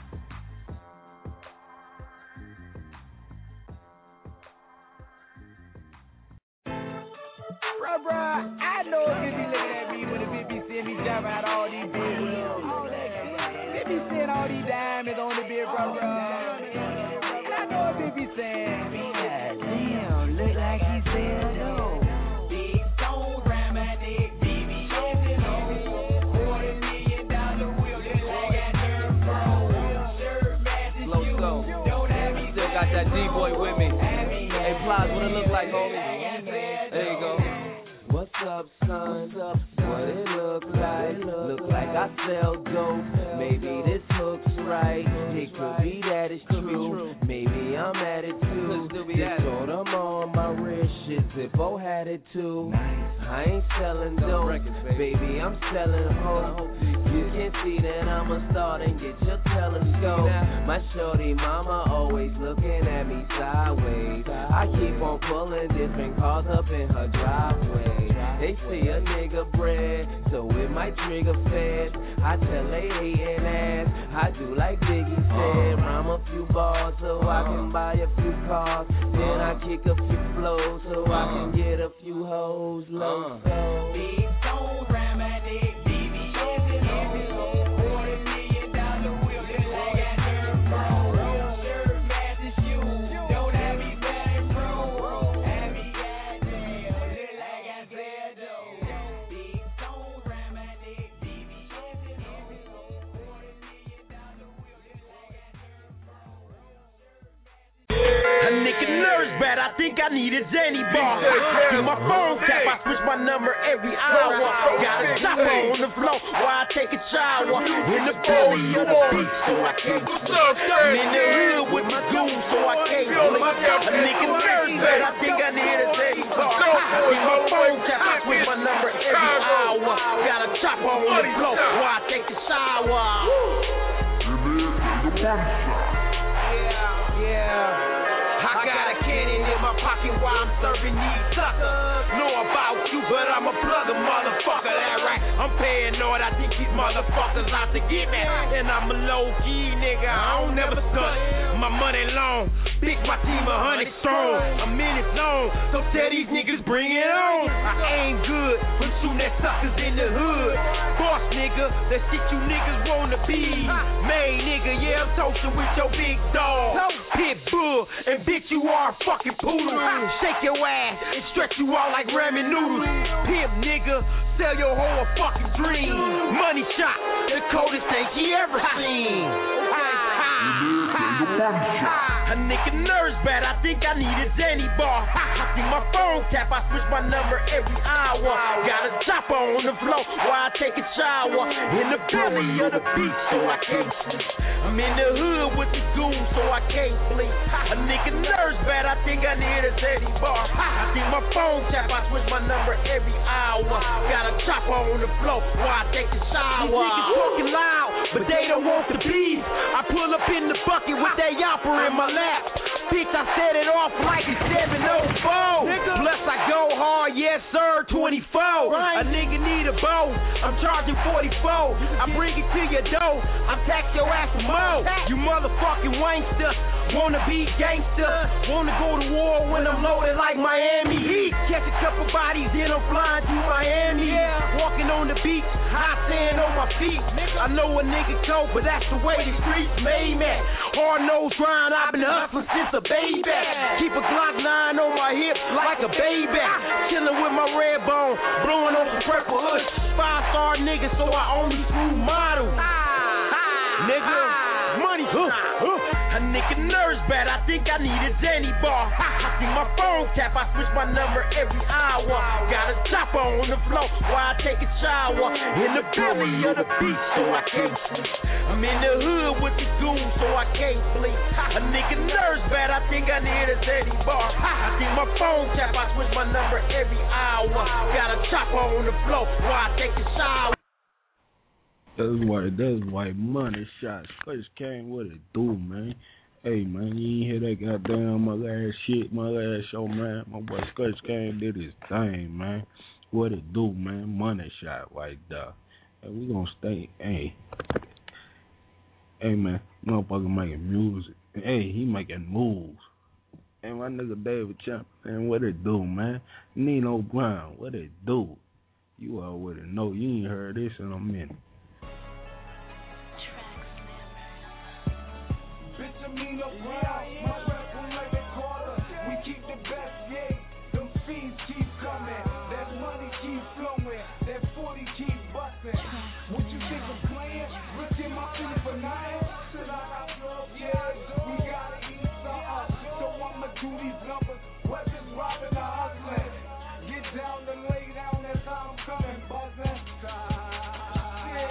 J: Bruh, bruh, I know a bitch be looking at me when the bitch be seeing me driving out all these bitches. All that shit. Bitch be seeing all these diamonds on the bitch, bruh, bruh. And I know a bitch be saying, God damn, look like he said no. Big stone, grab my neck, B B S and O. Quarter million dollar wheel, just like I turned pro. Shirt matches you, don't have me. Still got that D-boy with me. Hey, Plies, what it look like, homie? There you go. What's up, son? What it look like? Look like I sell dope. Maybe this looks right. It could be that it's true. Maybe I'm at it too. This totem on my wrist, shit's
E: Lil Bo had it too. I ain't selling dope, baby, I'm selling hope. You can see that I'm a star and get your telescope. My shorty mama always looking at me sideways. I keep on pulling different cars up in her driveway. They see a nigga bread, so it might trigger fast. I tell they hating ass, I do like Biggie said. Rhyme a few bars so I can buy a few cars. Then I kick a few flows so I can get a few hoes low. So big stone ram at it, B B S and all. Forty million dollar wheel, just like I heard from. Shirt matches you, don't have me back from. Have me goddamn, just like I said though. Big stone ram at it, B B S and all. Forty million dollar wheel, just like I heard from.
C: A nigga nerves bad, I think I need a Jenny bar. See my phone tap, I switch my number every hour. Got a chopper on the floor while I take a shower. In the belly of the beach, so I can't sleep. I'm in the hood with my goons, so I can't sleep. A nigga nerves bad, I think I need a Jenny bar. See my phone tap, I switch my number every hour. Got a chopper on the floor while I take a shower. Yeah, yeah. I got a cannon in my pocket while I'm serving these suckers. Know about you, but I'm a plugger, motherfucker. That right? I'm paranoid. I think these motherfuckers out to get me. And I'm a low key nigga. I don't never stunt. My money long. Bitch, my team a hundred strong. I'm in it zone. So tell these niggas bring it on. I aim good from shooting at suckers in the hood. Boss nigga, that shit you niggas wanna be. Main nigga, yeah, I'm toasting with your big dog. Pitbull, and bitch, you are a fucking poodle. Shake your ass and stretch you out like ramen noodles. Pimp nigga, sell your whole fucking dream. Money shot, the coldest thing he ever seen. A nigga nerves bad, I think I need a Danny bar. I see my phone tap, I switch my number every hour. Got a chopper on the floor while I take a shower. In the belly of the beach, so I can't sleep. I'm in the hood with the goons, so I can't sleep. A nigga nerves bad, I think I need a Danny bar. I see my phone tap, I switch my number every hour. Got a chopper on the floor while I take a shower. These niggas talking loud, but they don't want the beef. I pull up in the bucket with that yopper in my lap. Bitch, I set it off like it's seven oh four. Plus I go hard, yes sir, twenty-four. Right. A nigga need a bow, I'm charging forty-four. I bring it to your door, I'm tax your ass for more. You motherfucking wankster, wanna be gangster. Wanna go to war when I'm loaded like Miami Heat. Catch a couple bodies, then I'm flying to Miami. Yeah. Walking on the beach, hot sand on my feet. I know a nigga cold, but that's the way the streets made me. Hard nose grind, I've been hustling since a baby. Keep a Glock nine on my hip like a baby. Chillin' with my red bone, blowing on some purple hood. Five star nigga, so I only screw models. Nigga, money, huh, huh. A nigga nerves bad, I think I need a Danny bar. I see my phone tap, I switch my number every hour. Got a chopper on the floor while I take a shower. In the belly of the beach, so I can't sleep. I'm in the hood with the goons, so I can't sleep. A nigga nerves bad, I think I need a Danny bar. I see my phone tap, I switch my number every hour. Got a chopper on the floor while I take a shower.
A: That's white, that's white money shot. Scratch came, what it do, man? Hey, man, you ain't hear that goddamn my last shit, my last show, man. My boy Scratch came, did his thing, man. What it do, man? Money shot right there. Hey, we gonna stay, hey. Hey, man, motherfucker making music. Hey, he making moves. Hey, my nigga David Champ, man, what it do, man? Nino Brown, what it do? You already know, you ain't heard this in a minute.
B: Nino Brown, my rap will like a quarter. We keep the best, yeah. Them fiends keep coming. That money keep flowing. That forty keep busting. What you think I'm playing? Rich in my feet for nine. Said I got love, yeah. We gotta eat something. So I'ma do these numbers. Whether it's robbing or hustling. Get down and lay down, that's how I'm coming, buzzing. Yeah.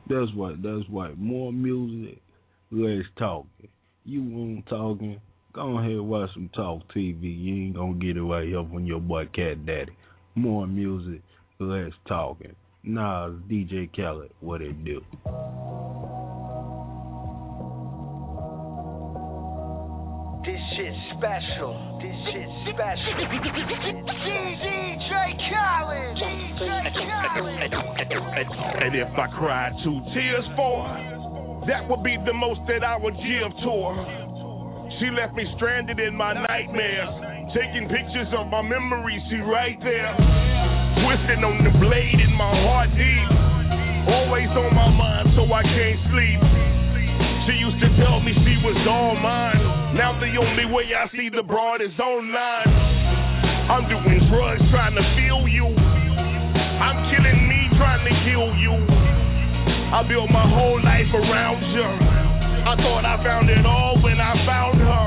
A: That's what. That's what. More music, less talking. You want talking? Go ahead and watch some Talk T V. You ain't gonna get it right here from your boy Cat Daddy. More music, less talking. Nah, D J Khaled, what it do?
E: This shit's special. This shit's special. D J Khaled. D J Khaled.
B: And if I cried two tears for her, that would be the most that I would give to her. She left me stranded in my nightmares, taking pictures of my memories. She right there, twisting on the blade in my heart deep. Always on my mind, so I can't sleep. She used to tell me she was all mine. Now the only way I see the broad is online. I'm doing drugs trying to feel you. I'm killing me trying to kill you. I built my whole life around you. I thought I found it all when I found her.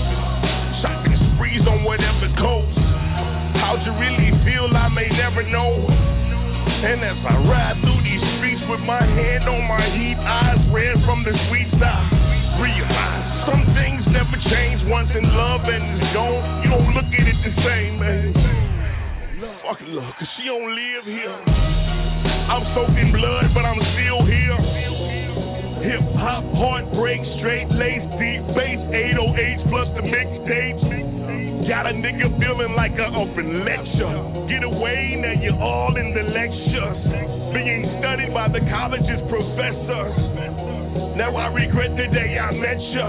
B: Shopping sprees on whatever coast. How'd you really feel? I may never know. And as I ride through these streets with my hand on my heat, eyes red from the sweet side, realize some things never change once in love and it's gone. You don't look at it the same, man. Fuck love, cause she don't live here. I'm soaking blood, but I'm still here. Hip hop, heartbreak, straight lace, deep bass, eight oh eight plus the mixtapes. Got a nigga feeling like a open lecture. Get away, now you're all in the lectures. Being studied by the college's professors. Now I regret the day I met ya.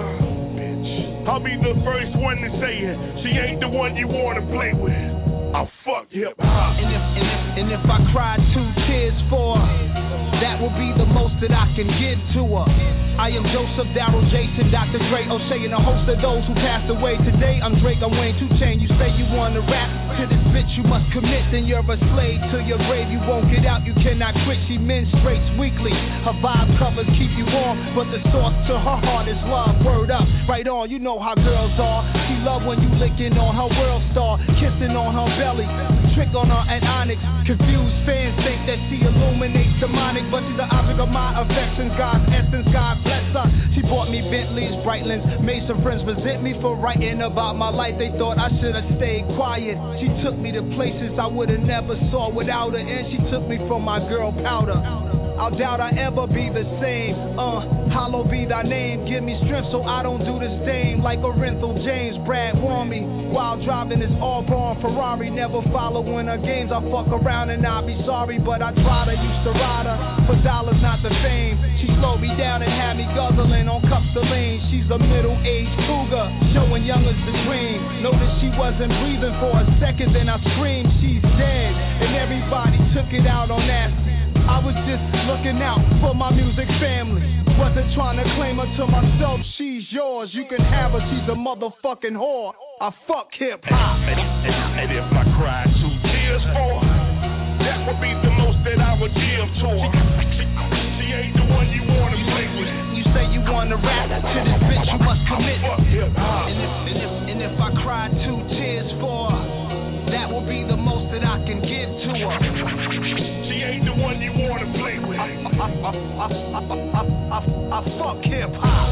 B: I'll be the first one to say it. She ain't the one you wanna play with. I fuck hip hop.
K: And if, and, if, and if I cried two tears for her, that will be the most that I can give to her. I am Joseph, Darryl, Jason, Doctor Dre, O'Shea, and a host of those who passed away today. I'm Drake, I'm Wayne, two Chain. You say you want to rap to this bitch, you must commit. Then you're a slave to your grave. You won't get out, you cannot quit. She menstruates weekly. Her vibe covers keep you warm, but the source to her heart is love. Word up, right on. You know how girls are. She love when you licking on her world star, kissing on her belly, trick on her at Onyx. Confused fans think that she illuminates demonic, but she's the object of my affection. God's essence, God bless her. She bought me Bentleys, Breitlands, made some friends resent me for writing about my life. They thought I should have stayed quiet. She took me to places I would have never saw without her, and she took me from my girl Powder. I doubt I ever be the same. Uh, hollow be thy name. Give me strength so I don't do the same. Like Orenthal James, Brad warned me while driving this all-born Ferrari. Never following her games. I fuck around and I'll be sorry, but I tried her. Used to ride her for dollars, not the fame. She slowed me down and had me guzzling on cups of lean. She's a middle-aged cougar, showing young as the dream. Noticed she wasn't breathing for a second, then I screamed, she's dead. And everybody took it out on that. I was just looking out for my music family. Wasn't trying to claim her to myself. She's yours, you can have her. She's a motherfucking whore. I fuck hip hop.
B: And, and, and if I cried two tears for her, that would be the most that I would give to her. She, she ain't the one you wanna play with.
K: You say you wanna rap to this bitch, you must commit.
B: I fuck hip hop.
K: And if, and if, and if I cried two tears for her, that will be the most that I can give to her.
B: She ain't the one you wanna play with.
K: I, I, I, I, I, I, I, I fuck hip hop.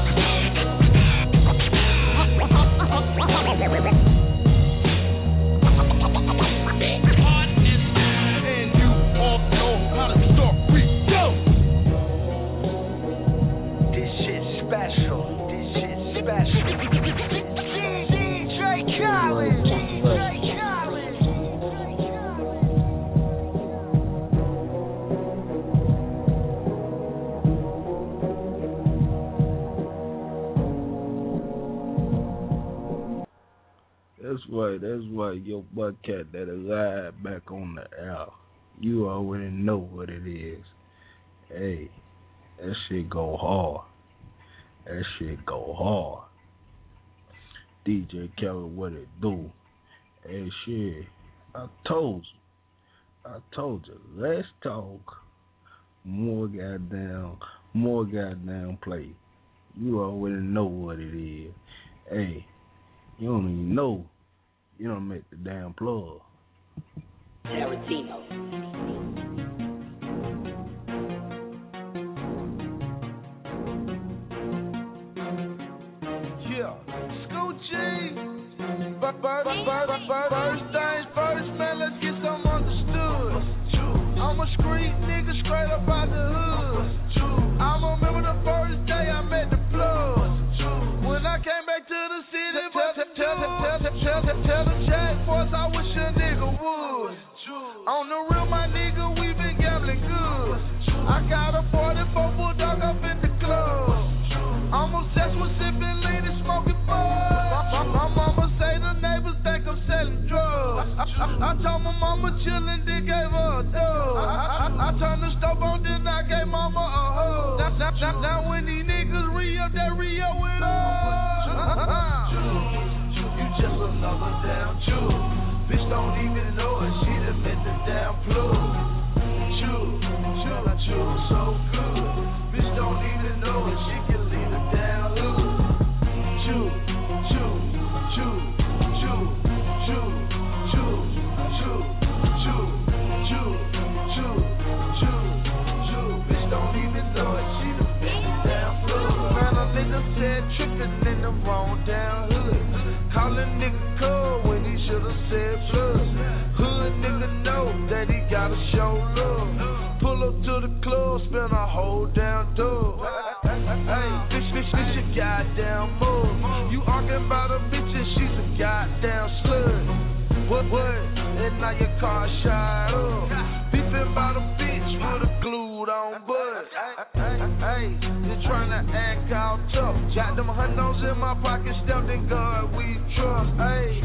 K: And you all know how the story goes.
E: This shit's special. This shit's special. D J Khaled. D J Khaled.
A: That's right, that's right, your butt cat that is live back on the air. You already know what it is. Hey, that shit go hard. That shit go hard. D J Khaled, what it do? Hey, shit, I told you. I told you, let's talk more goddamn, more goddamn play. You already know what it is. Hey, you don't even know. You don't make the damn plug.
L: Tarantino.
B: Yeah, Scoochie. First, first, first, first things first, man, let's get some understood. I'm a street nigga straight up out the hood. I remember the first day I met the plug. When I came back to the city, tell, tell, tell, tell, tell, tell, tell the jack boys I wish a nigga would. On the real, my nigga, we been gambling good. I got a forty-four bulldog up in the club. I'm obsessed with sipping lean and smoking bud. My, my mama say the neighbors think I'm selling drugs. I, I, I told my mama chillin', then gave her a dub. I, I, I turned the stove on, then I gave mama a hug. Now, now, now, now when these niggas re-up, they re-up with us. You just another damn Jew. Bitch don't even know it, she done met the damn plug. Chew, chew, chew so good. Bitch don't even know it, she can leave the damn hood. Chew, chew, chew, chew, chew, chew, chew, chew, chew, chew, chew, chew. Bitch don't even know it, she done met the damn plug. Man, a nigga said trippin' in the wrong damn hood. Call a nigga cold when he should've said blood. Hood nigga know that he gotta show love. Pull up to the club, spend a whole damn dub. Hey, bitch, bitch, bitch, you goddamn move. You arguing about a bitch and she's a goddamn slut. What, what? And now your car shot up. Beefing about a bitch with a glued on butt. Hey, you tryna act all tough. Got them hundos in my pocket, stepped in God, we trust. Hey,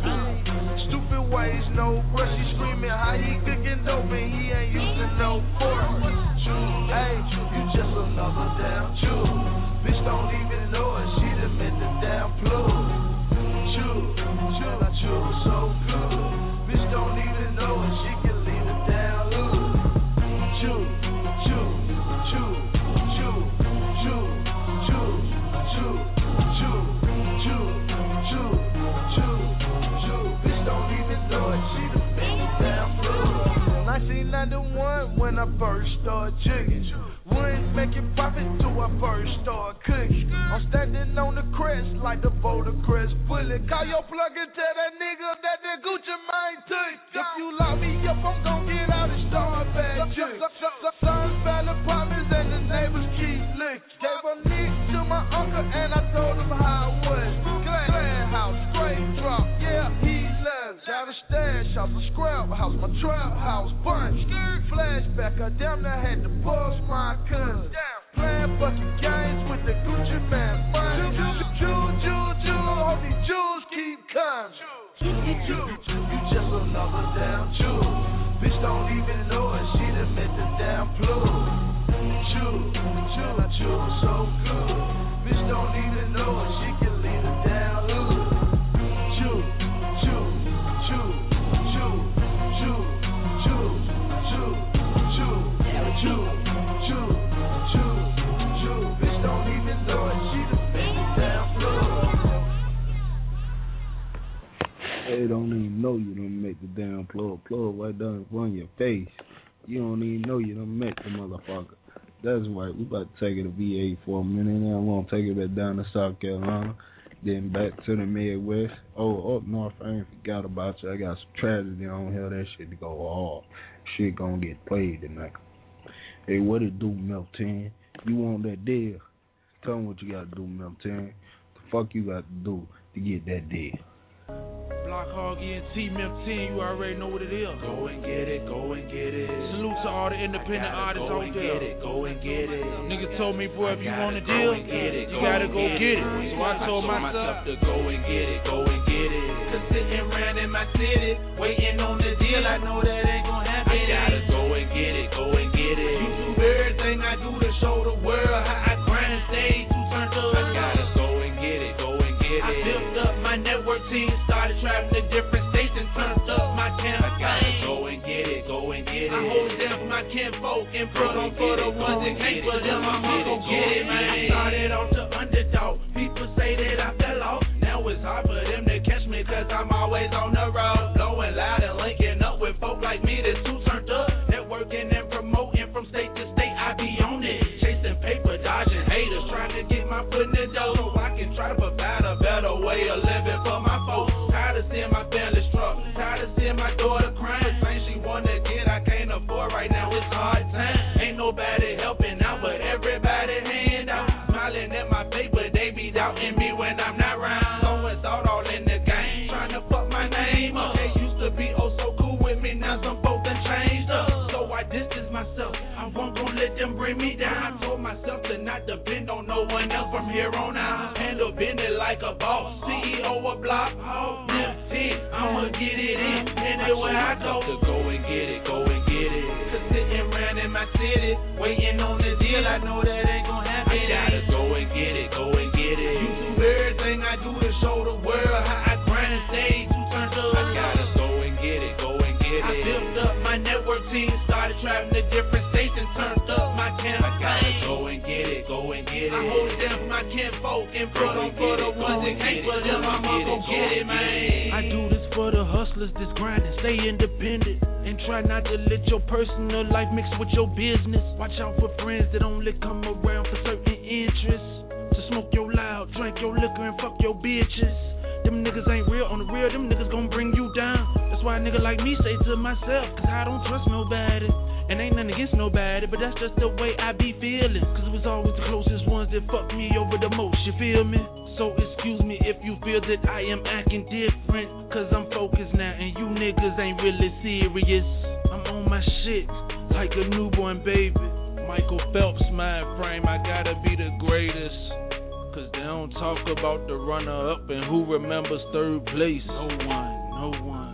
B: stupid ways, no brush. He screaming how he cooking dope and he ain't using no fork. Hey, you just another damn Jew. Bitch don't even know it, she done met the damn plug. Chew, chew, chew so good. Bitch don't even know it, she can leave the damn hood. Chew, chew, chew, chew, chew, chew, chew, chew, chew, chew, chew, chew. Bitch don't even know it, she done met the damn plug. nineteen ninety-one when I first started jigging. Wouldn't make it profit till I first started cooking. I'm standing on the crest like the Boulder Crest bullet. Call your plug and tell that nigga that the Gucci mine took. If you lock me up, I'm gon' get out and start bad chicks. Sons fell apartments and the neighbors keep licking. Gave a nick to my uncle and I told him how it was. Clan house, straight drop, yeah, he left. Got a stash house, a scrap house, my trap house, bunch. Flashback, I damn near had to bust my cousin. Playing fucking games with the Gucci man. Jew, Jew, Jew, Jew, hope these Jews keep coming. You just another damn Jew. Bitch don't even know it, she done met the damn plug. Jew, Jew, Jew, so good. Bitch don't even know it, she can leave the damn hood. Jew, Jew, Jew, Jew, Jew, Jew, Jew, Jew, Jew, Jew, Jew, Jew. Bitch don't even know it, she done met the damn plug.
A: They don't even know you done make the damn plug. Plug right down in front of your face. You don't even know you done met the motherfucker. That's right. We about to take it to V A for a minute, and I'm gonna take it back down to South Carolina, then back to the Midwest. Oh, up north, I ain't forgot about you. I got some tragedy on here. That shit to go hard. Shit gonna get played tonight. Hey, what it do, Melton? You want that deal? Tell me what you gotta do, Melton. The fuck you got to do to get that deal?
L: Block Hog E N T, Mem ten, you already know what it is.
B: Go and get it, go and get it.
L: Salute to all the independent artists out there.
B: Go and get it, go and get it.
L: Nigga told me, boy, if you want a deal, you gotta go get it. So I told myself
B: to go and get it, go and get it. Cause sitting around in my city, waiting on the deal, I know that ain't gonna happen. I gotta go and get it, go and get it. YouTube everything I do to show the world how I grind and stay too turned up. I gotta go and get it, go and get it. I built up my network team, started traveling to different states and turned up my campaign. I gotta go and get it, go and get it. I hold it down for my kinfolk and put on for the ones that can't, for them I'm gonna get it, man. I started off the underdog, people say that I fell off. Now it's hard for them to catch me cause I'm always on the road. Blowing loud and linking up with folk like me that's too turned up. Networking and promoting from state to state, I be on it. Chasing paper, dodging haters, trying to get my foot in the door so I can try to provide a
F: doubting me when I'm not round. Throwing thought all in the game, trying to fuck my name up. They used to be oh so cool with me, now some folks done changed up. So I distance myself, I won't gon' let them bring me down. I told myself to not depend on no one else from here on out. Handle business like a boss, C E O of block, oh, ten, I'ma get it in, anywhere I go. To go and get it, go and get it. Cause sitting around in my city, waiting on the deal, I know that ain't gon' happen. I gotta go and get it, go and get it. YouTube everything I do to show the world how I grind and stay two turns up. I gotta go and get it, go and get it. I built up my network team, started traveling to different states and turned up my campaign. I gotta go and get it, go and get it. I hold it down for my kinfolk and put on for the ones that can't for them, I'ma go get it, man. I do this for the hustlers, this grinding, stay independent. And try not to let your personal life mix with your business. Watch out for friends that only come around for certain interests. To smoke your loud, drink your liquor, and fuck your bitches. Them niggas ain't real, on the real, them niggas gon' bring you down. That's why a nigga like me say to myself, cause I don't trust nobody. And ain't nothing against nobody, but that's just the way I be feeling. Cause it was always the closest ones that fucked me over the most, you feel me? So excuse me if you feel that I am acting different, cause I'm focused now and you niggas ain't really serious. I'm on my shit like a newborn baby. Michael Phelps mind frame, I gotta be the greatest. Cause they don't talk about the runner up and who remembers third place. No one, no one.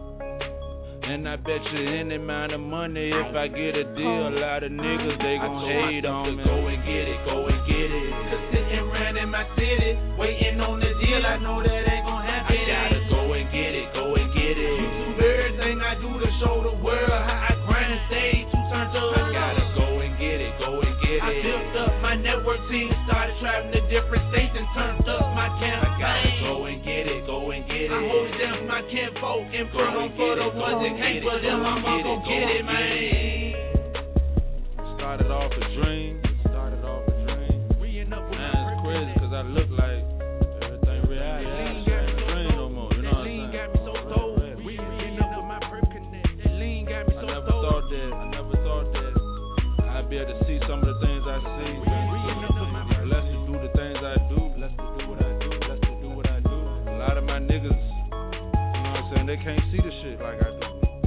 F: And I bet you any amount of money if I get a deal, a lot of niggas they gon' hate on me. Go and get it, go and get it. Cause sitting around in my city, waiting on the deal, I know that ain't gon' happen. I gotta go and get it, go and get it. YouTube everything I do to show the world how I grind and stay two turns up. I gotta go and get it, go and get it. I built up my network team, started traveling to different states and turned up my campaign. I gotta go and get it, go and get it. I hold it down for my kinfolk and put on for the ones that can't for them, I'ma go get it, man. Started off a dream, started off a dream. Man, it's crazy cause I look like everything reality. I ain't a dream no more, you know what I'm saying? Got me so cold. We up with my perp connect. That lean got me so I never thought that, I never thought that I'd be able to see some of the things I see. Blessed to do the things I do, blessed to do what I do, blessed to do what I do. A lot of my niggas, you know what I'm saying, they can't see the shit like I do.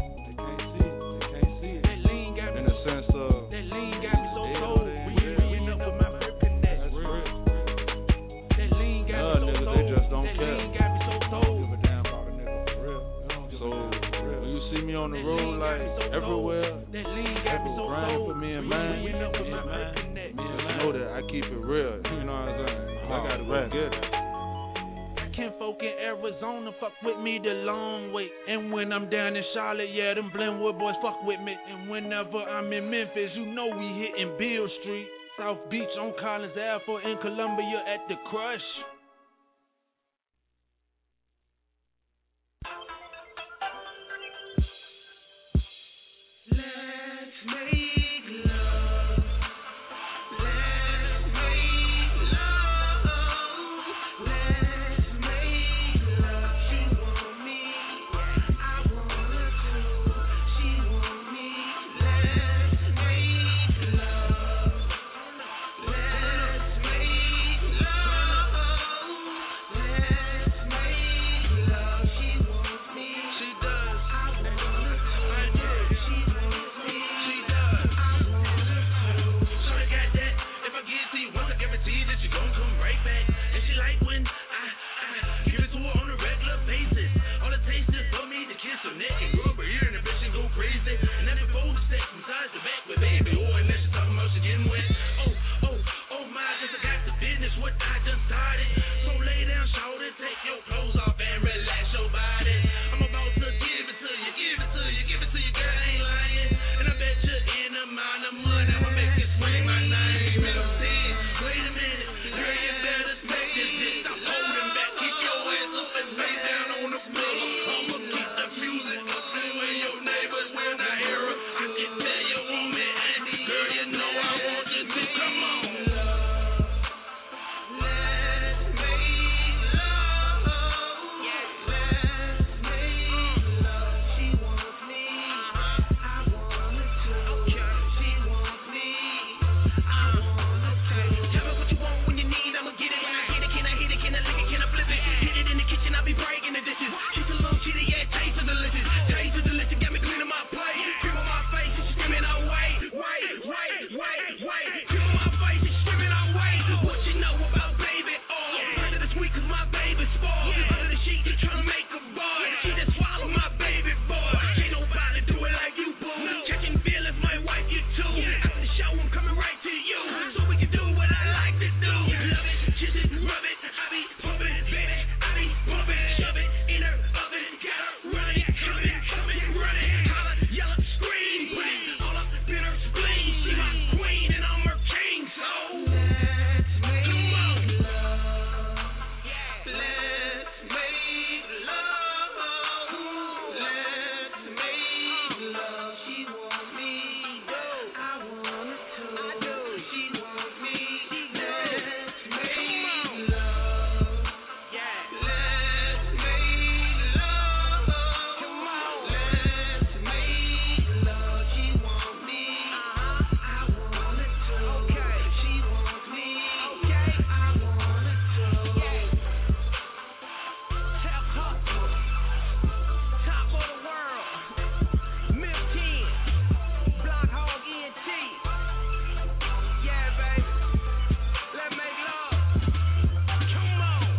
F: On the road, like everywhere, everywhere, grinding for me and mine. Me and mine. Just know that I keep it real. You know what I'm saying? I gotta go get it. Kinfolk in Arizona fuck with me the long way. And when I'm down in Charlotte, yeah, them Blendwood boys fuck with me. And whenever I'm in Memphis, you know we hitting Beale Street, South Beach on Collins Ave, in Columbia at the Crush.
M: been spoiled. Under the sheet, you tryna make a boy. She just swallow my baby boy. Can't nobody do it like you, boo. Catching feelings might wipe you too. After the show, I'm coming right to you, so we can do what I like to do. Love it, kiss it, rub it. I be pumping, baby. I be pumping, shove it in her oven. Got her running, coming, coming, running. Holler, yell, scream, put it all up in her spleen. She my queen and I'm her king, so let's make love. Let's make love. Let's make love. She want me, I want her too. She want me. Let's make love. Let's make love. Come on. Let's make love. She want me, I want her too. She want me, I want her too. Tap hustle, top of the world, Milk King, Block Hog E N T. Yeah, baby, let's make love. Come on.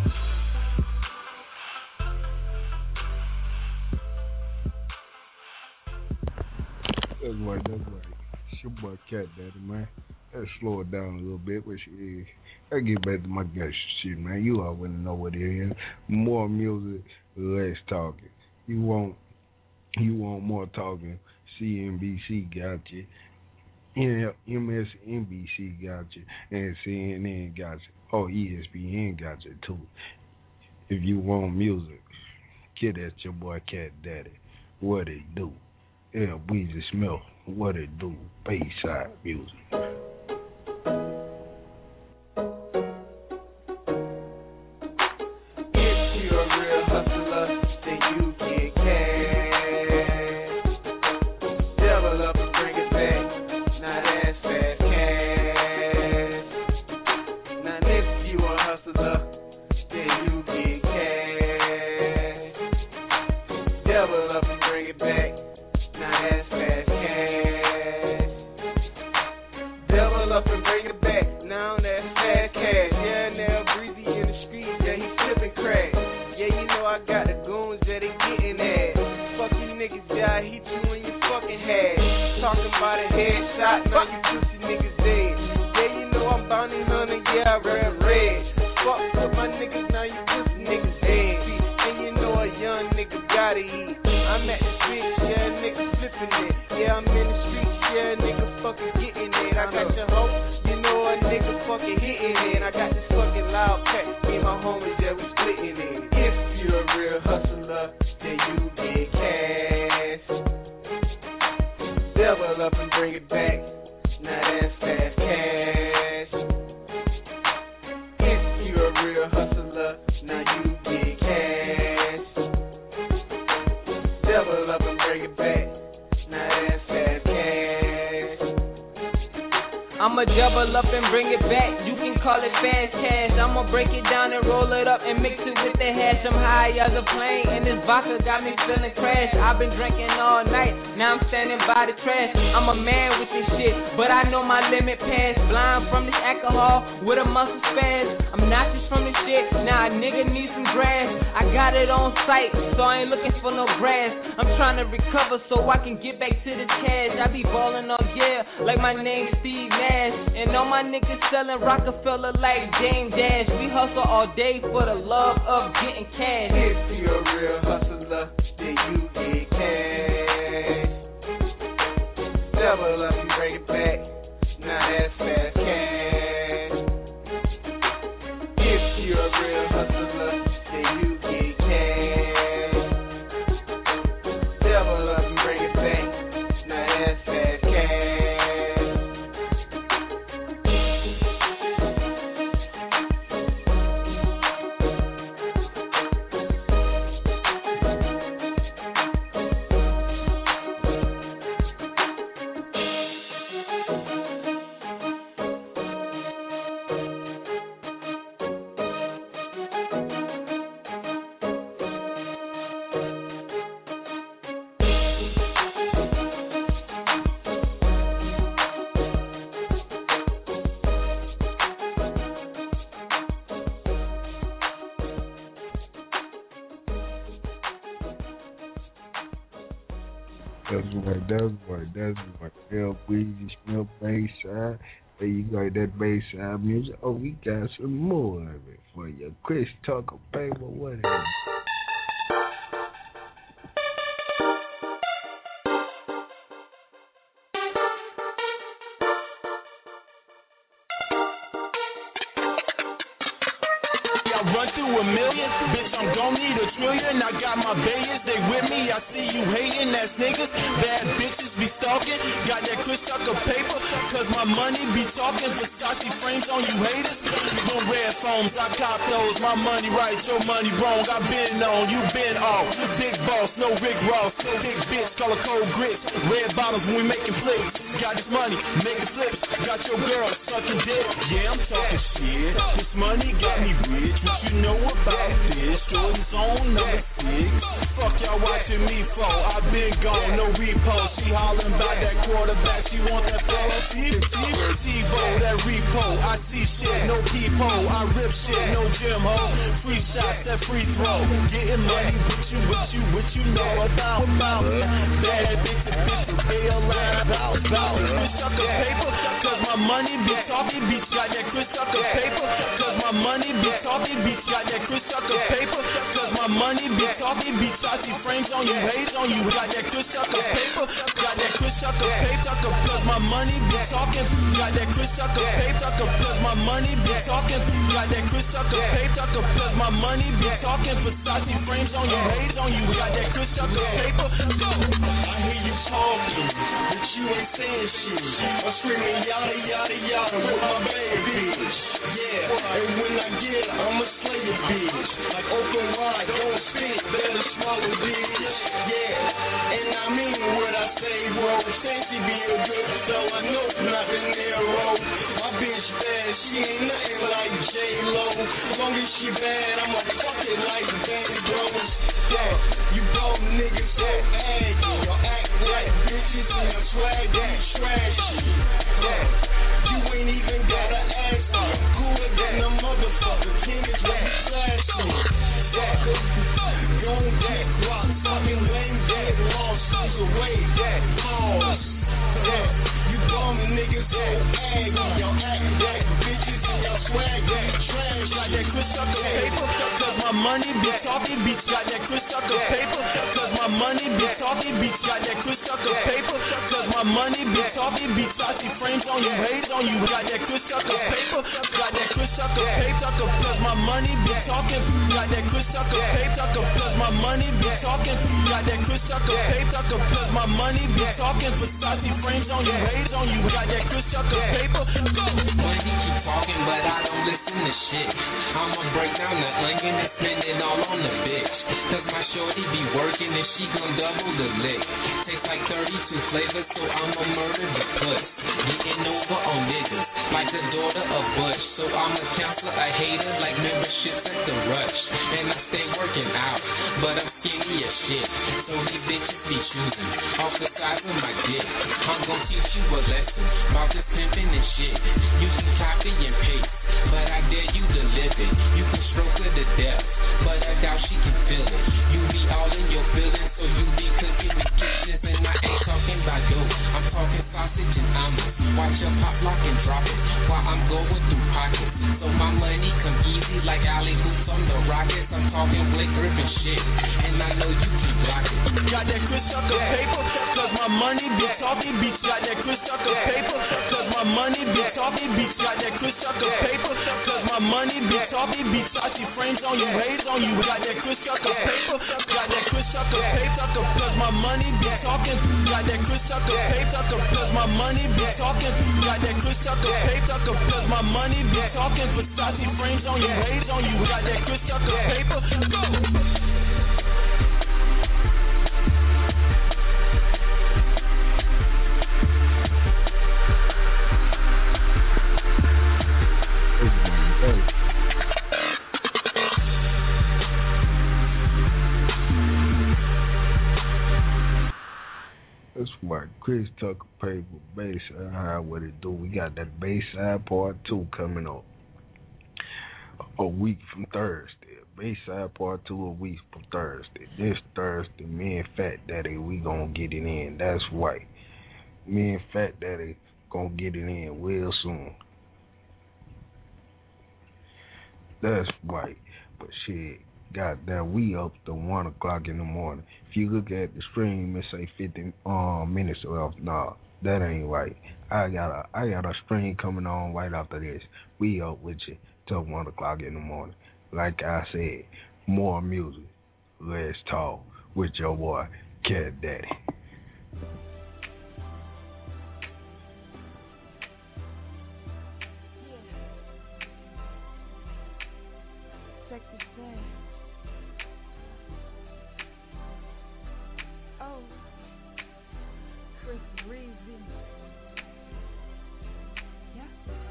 A: That's right, that's right. It's your boy Cat Daddy, man. Let's slow it down a little bit, which is. Let's get back to my gush shit, man. You already know what it is. More music, less talking. You want, you want more talking. C N B C got you. M S N B C got you. And C N N got you. Oh, E S P N got you, too. If you want music, get at your boy Cat Daddy. What it do? Yeah, Weezy Smith. What it do? Bayside music.
D: If you're a real hustler, then you get cash. Double up and bring it back. Now that's fast cash. Now if you a hustler, then you get cash. Double up and bring it back. Now that's fast cash. Double up and bring it back. Now that's fast cash. Yeah, now Breezy in the street, yeah, he flipping crack. Yeah, you know I got the goons that they getting at. Fuck you niggas, yeah, I hit you in your fucking head. Talking about a headshot, now you pussy niggas dead. Yeah, you know I'm bounty hunter, yeah, I rap red. Fuck with my niggas, now you pussy niggas dead. And you know a young nigga gotta eat. I'm at the bitch, yeah, nigga flipping it. Yeah, I'm in the streets, yeah, nigga fucking getting it. I got your hoe, you know a nigga fucking hitting it. I got this fucking loud pack, me and my homies, yeah, we splitting it. If you're a real hustler, then you get cash. Double up and bring it back. Now that's fast cash. If you're a real hustler, now you get cash. Double up and bring it back. Now that's fast cash.
J: I'ma double up and bring it back. You can call it fast cash. I'ma break it down and roll it up and mix it with the hash. I'm high as a plane and this vodka got me feeling crash. I've been drinking all night, now I'm standing by the trash. I'm a man with this shit, but I know my limit past. Blind from this alcohol with a muscle spaz. I'm not just from this shit, now a nigga need some grass. I got it on sight, so I ain't looking for no grass. I'm trying to recover so I can get back to the cash. I be ballin' all year like my name's Steve Nash. And all my niggas selling Rockefeller like James Dash. We hustle all day for the love of getting cash.
D: If you're a real hustler, then you get cash. Double up and bring it back. Now that's fast cash. If you're a real hustler, then you get cash. Double up and bring it back. Now that's fast cash.
N: That's right, that's right, that's right. L Weezy, Smith Bayside. There you go, that Bayside music. Oh, we got some more of it for you. Chris Tucker, baby, what is it?
C: Run through a million, bitch, I'm gon' need a trillion. I got my billions, they with me. I see you hating, that's niggas. Bad bitches be stalking. Got that Chris Tucker paper, cause my money be talking. Versace frames on you haters. Them red phones, I cop those. My money right, your money wrong. I been on, you been off. Big boss, no Rick Ross. No big bitch, color cold grits. Red bottles when we making flips. Got this money, making flips. Got your girl sucking dick. Yeah, I'm talking shit. This money got me rich. What you know about this? Jordan's on number six. Fuck y'all watching me for. I been gone, no repo. She hollering about that quarterback. She want that fellowship. T-Vo, that repo. I see shit, no peephole. I rip shit, no gym hole. Free shots, that free throw. Getting money, what you, what you, what you know about, about. Bad bitch, the bitch, they alive, about, about. Chris Tucker paper, cause my money be talking. Bitch got that Chris Tucker paper, cause my money be talking. Bitch got that Chris Tucker paper, cause my money be talking. Bitch, Versace frames on you, hate on you. Got that Chris Tucker paper, got that Chris Tucker paper, cause my money be talking. Got that Chris Tucker paper, cause my money be talking. Got that Chris Tucker paper, cause my money be talking. Versace frames on you, hate on you. Got that Chris Tucker paper. I hear you talking, but you ain't saying shit. I'm screaming yada yada yada with my baby. Yeah, and when I get it, I'ma slay your bitch. Like open wide, don't spit, better swallow this. Yeah, and I mean what I say, bro. Since she be a good girl, I know nothing there, bro. My bitch bad, she ain't nothing like J-Lo. As long as she bad, I'ma fuck it like Van Bro. Yeah, you both niggas so aggy. Y'all act like bitches and your swag that trashy. Yeah, you ain't even gotta ask me. I'm cooler than a motherfucker. Kim is what you slash me. Yeah, go back, rock, fucking lame, dead, lost, lose away, that pause. Yeah, you bum niggas so aggy. Y'all act like bitches and y'all swag that trash. Got that Chris Tucker paper, cause my money be talking. Bitch got that Chris Tucker paper, cause my money be talking. Bitch got that Chris Tucker paper, cause my money be talking. Bitch, Versace frames on you, hate on you. Got that Chris Tucker paper, got that Chris Tucker paper, cause my money be talking. Got that Chris Tucker paper, cause my money be talking. Got that Chris Tucker paper, cause my money be talking. Versace frames on you, hate on you. Got that Chris Tucker paper.
I: Money keep talking, but I don't listen to shit. I'ma break down the onion and spend it all on the bitch. Cause my shorty be working and she gon' double the lick. Tastes like thirty-two flavors, so I'ma murder the puss. Getting over on niggas, like the daughter of Bush. So I'ma counselor a hater like memberships at the Rush. And I stay working out, but I'm skinny as shit. So these bitches be choosing off the size of my dick. I'm gon' teach you a lesson about this pimping and shit. You can copy and paste, but I dare you to live it. You can stroke her to death, but I doubt she can feel it. You be all in your feelings, so you be cooking the kisses. And I ain't talking about dope, I'm talking sausage and omelets. Watch her pop, lock, and drop it while I'm going through pockets. So my money come easy like alley hoops on the Rockets. I'm talking Blake Griffin shit, and I know you can block it.
C: Got that Chris Tucker paper, cause my money be talking. Bitch got that Chris Tucker paper, cause my money be talking. Bitch got that Chris Tucker paper, cause my money be talking. Bitch, Versace frames on you, hate on you. Got that Chris Tucker paper, got that Chris Tucker paper, cause my money be talking. Got that Chris Tucker paper, cause my money be talking. Got that Chris Tucker paper, cause my money be talking. Versace frames on you, hate on you. Got that Chris Tucker paper.
N: That's right, Chris Tucker paper, Bayside, how what it do? We got that Bayside part two coming up a week from Thursday. Bayside Part two a week for Thursday. This Thursday, me and Fat Daddy, we gonna get it in. That's right. Me and Fat Daddy gonna get it in real soon. That's right. But shit, goddamn, we up to one o'clock in the morning. If you look at the stream, it say fifty um, minutes left. Nah, that ain't right. I got a I got a stream coming on right after this. We up with you till one o'clock in the morning. Like I said, more music, less talk with your boy Cat Daddy.
G: Check this thing. Oh, Chris Breezy. Yeah.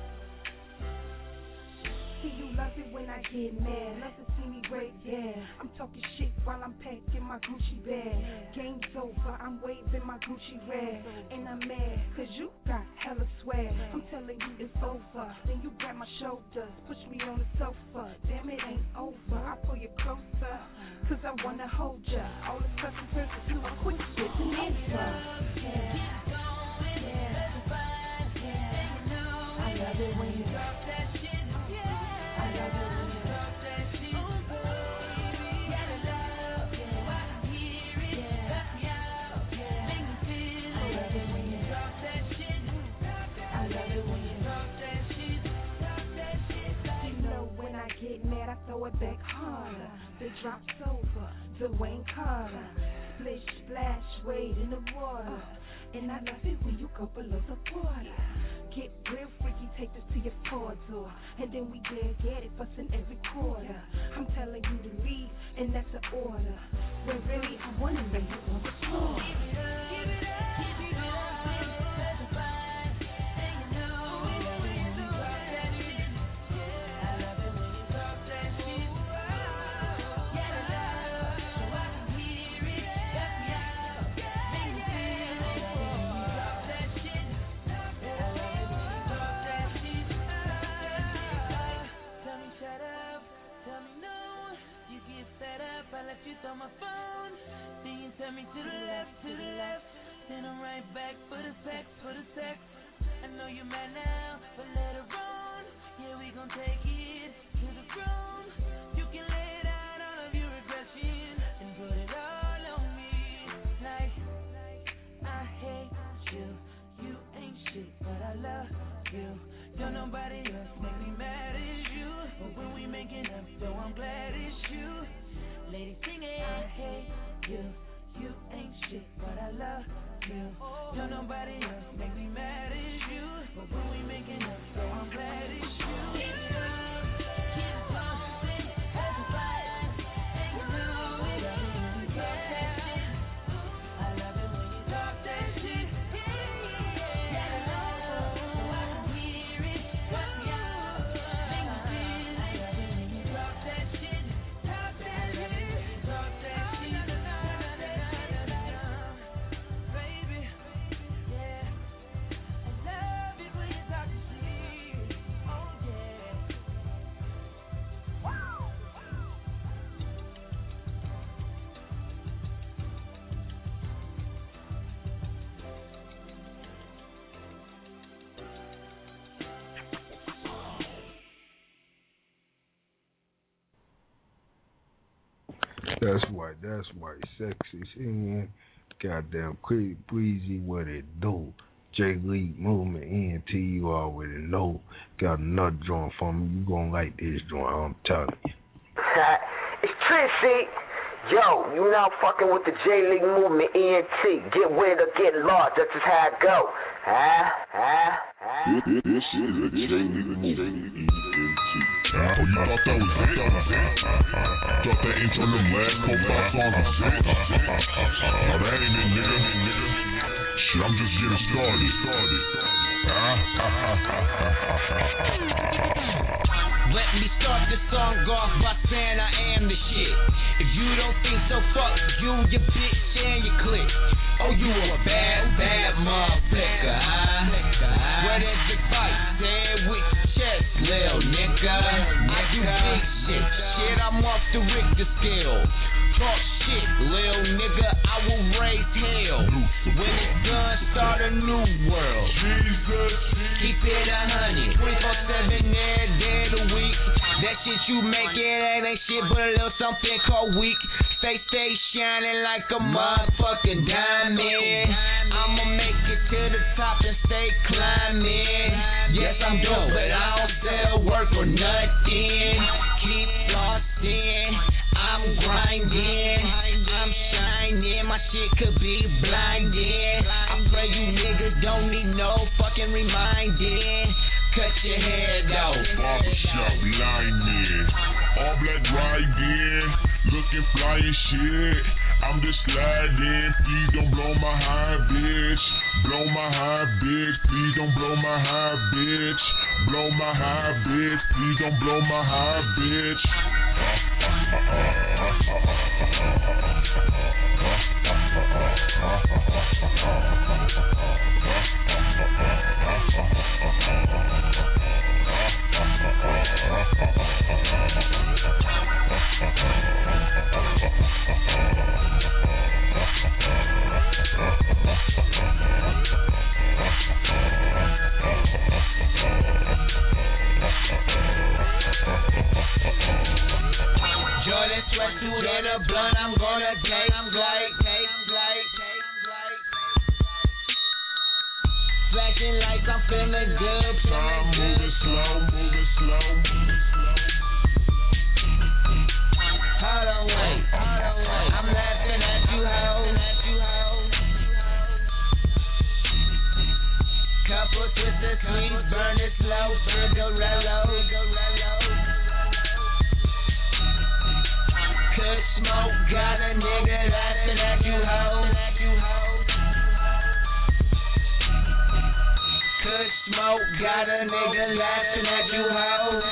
G: See, you love it when I get mad. Love to see me break, yeah. I'm talking shit while I'm packing my Gucci bag. Game's over, I'm waving my Gucci red. And I'm mad, cause you got hella swag. I'm telling you it's over. Then you grab my shoulders, push me on the sofa. Damn, it ain't over. I pull you closer, cause I wanna hold ya. All the stuff in turns into a quick shit and answer. Yeah. Yeah. I love it when you drop that shit. I love it when you drop that shit. Gotta love, yeah. I hear it, yeah. Make me feel. I love it when you drop that shit. I love it when you drop that shit. You know when I get mad, I throw it back harder. The drop's over, Dwayne Carter. Splish, splash, wade in the water. And I love it when you go below the water. Get real freaky, take this to your corridor. And then we dare get it, bustin' every quarter. I'm telling you to leave, and that's an order. When really I wanna lay you on the floor. Give it up, give it up, give it up. That's fine, and you know I love it when you drop that shit. I love it when you drop that shit. Get it up, so I can hear it. Got me out, make me feel. I love it when you drop that shit. I love it when you drop that shit. Tell me shut up, tell me no. You get fed up, I let you throw my phone. Then you tell me to the left, to the left. Then I'm right back for the sex, for the sex. I know you're mad now, but let it run. Yeah, we gon' take it to the room. You can lay down all of your aggression and put it all on me. Like, I hate you, you ain't shit, but I love you. Don't nobody else make me mad as you. But when we making up, though I'm glad it's you. Ladies sing it, I hate you, you ain't shit, but I love you. Don't nobody else make me mad as you. But when we making up, though I'm glad it's you. Give it up, keep it bumping, everybody, and you know it. I love it when you drop that shit. I love it when you drop that shit. Get it over, so I can hear it. Cut me out, make me feel. I love it when you drop that shit. Drop that shit, drop that shit. Baby, yeah. I love it when you talk to me. Oh yeah. Wow.
N: That's right, that's right. Sexy singing, goddamn Chris Breezy, what it do? J League Movement, E N T, you already know. Got another joint for me. You gonna like this joint, I'm telling you.
O: It's Tracy. Yo, you now fucking with the J League Movement, E N T. Get weird or get lost, that's just how it go. Huh? Huh? Huh?
P: This, this is a J League Movement, E N T. Oh, you thought that was it? Thought that intro them last profile songs was it? Oh, that ain't it, nigga. Shit, I'm just getting started. Huh?
Q: Let me start the song off by saying I am the shit. If you don't think so, fuck you, your bitch, and your clique. Oh, you a bad, bad motherfucker, huh? Well, there's advice, head with your yes, lil nigga. I do big shit. Shit, I'm off the Richter scale. Talk shit, lil nigga, I will raise hell. When it's done, start a new world. Keep it a hundred, twenty-four seven every day of the week. That shit you make it ain't, ain't shit but a little something called weak. Stay, stay shining like a motherfucking diamond. I'ma make it to the top and stay climbing. Yes, I'm dope, but I don't sell work or nothing. Keep flossing, I'm grinding, I'm shining. My shit could be blinding. I pray you niggas don't need no fucking reminding. Cut your head off.
P: Barbershop lineman, all black riding, looking fly and shit. I'm just sliding, please don't blow my high, bitch. Blow my high, bitch, please don't blow my high, bitch. Blow my high, bitch, please don't blow my high, bitch.
Q: Jordan sweatsuit and a blunt, I'm gonna take, I'm like, take, like, flashing like I'm feeling good.
P: So I'm moving slow, moving slow, moving slow.
Q: Hold on, wait, hold on, wait. I'm laughing at you, ho. Couple twisted sweets, burn it slow, cigarello. Good smoke, got a nigga laughing at you, ho. Good smoke, got a nigga laughing at you, ho.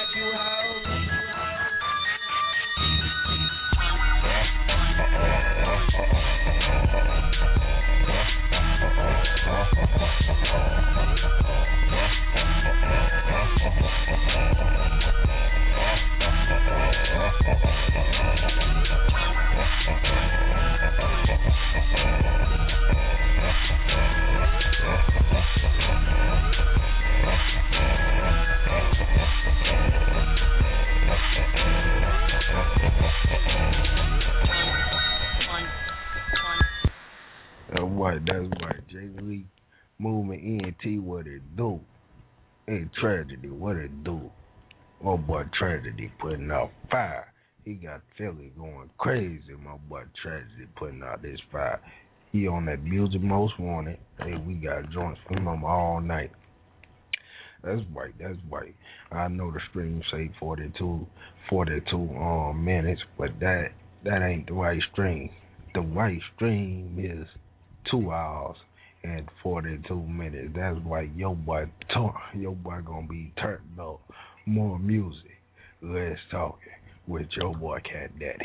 N: That's right, Jay Lee movement E N T, what it do? Hey, Tragedy, what it do? Oh boy, Tragedy putting out fire. He got Philly going crazy. My boy Tragedy putting out this fire. He on that Music Most Wanted. Hey, we got joints from him all night. That's right, that's right. I know the stream say forty-two, forty-two um, minutes, but that that ain't the right stream. The right stream is two hours and forty-two minutes. That's why your boy, your boy gonna be turned up. More music, less talking with your boy Cat Daddy.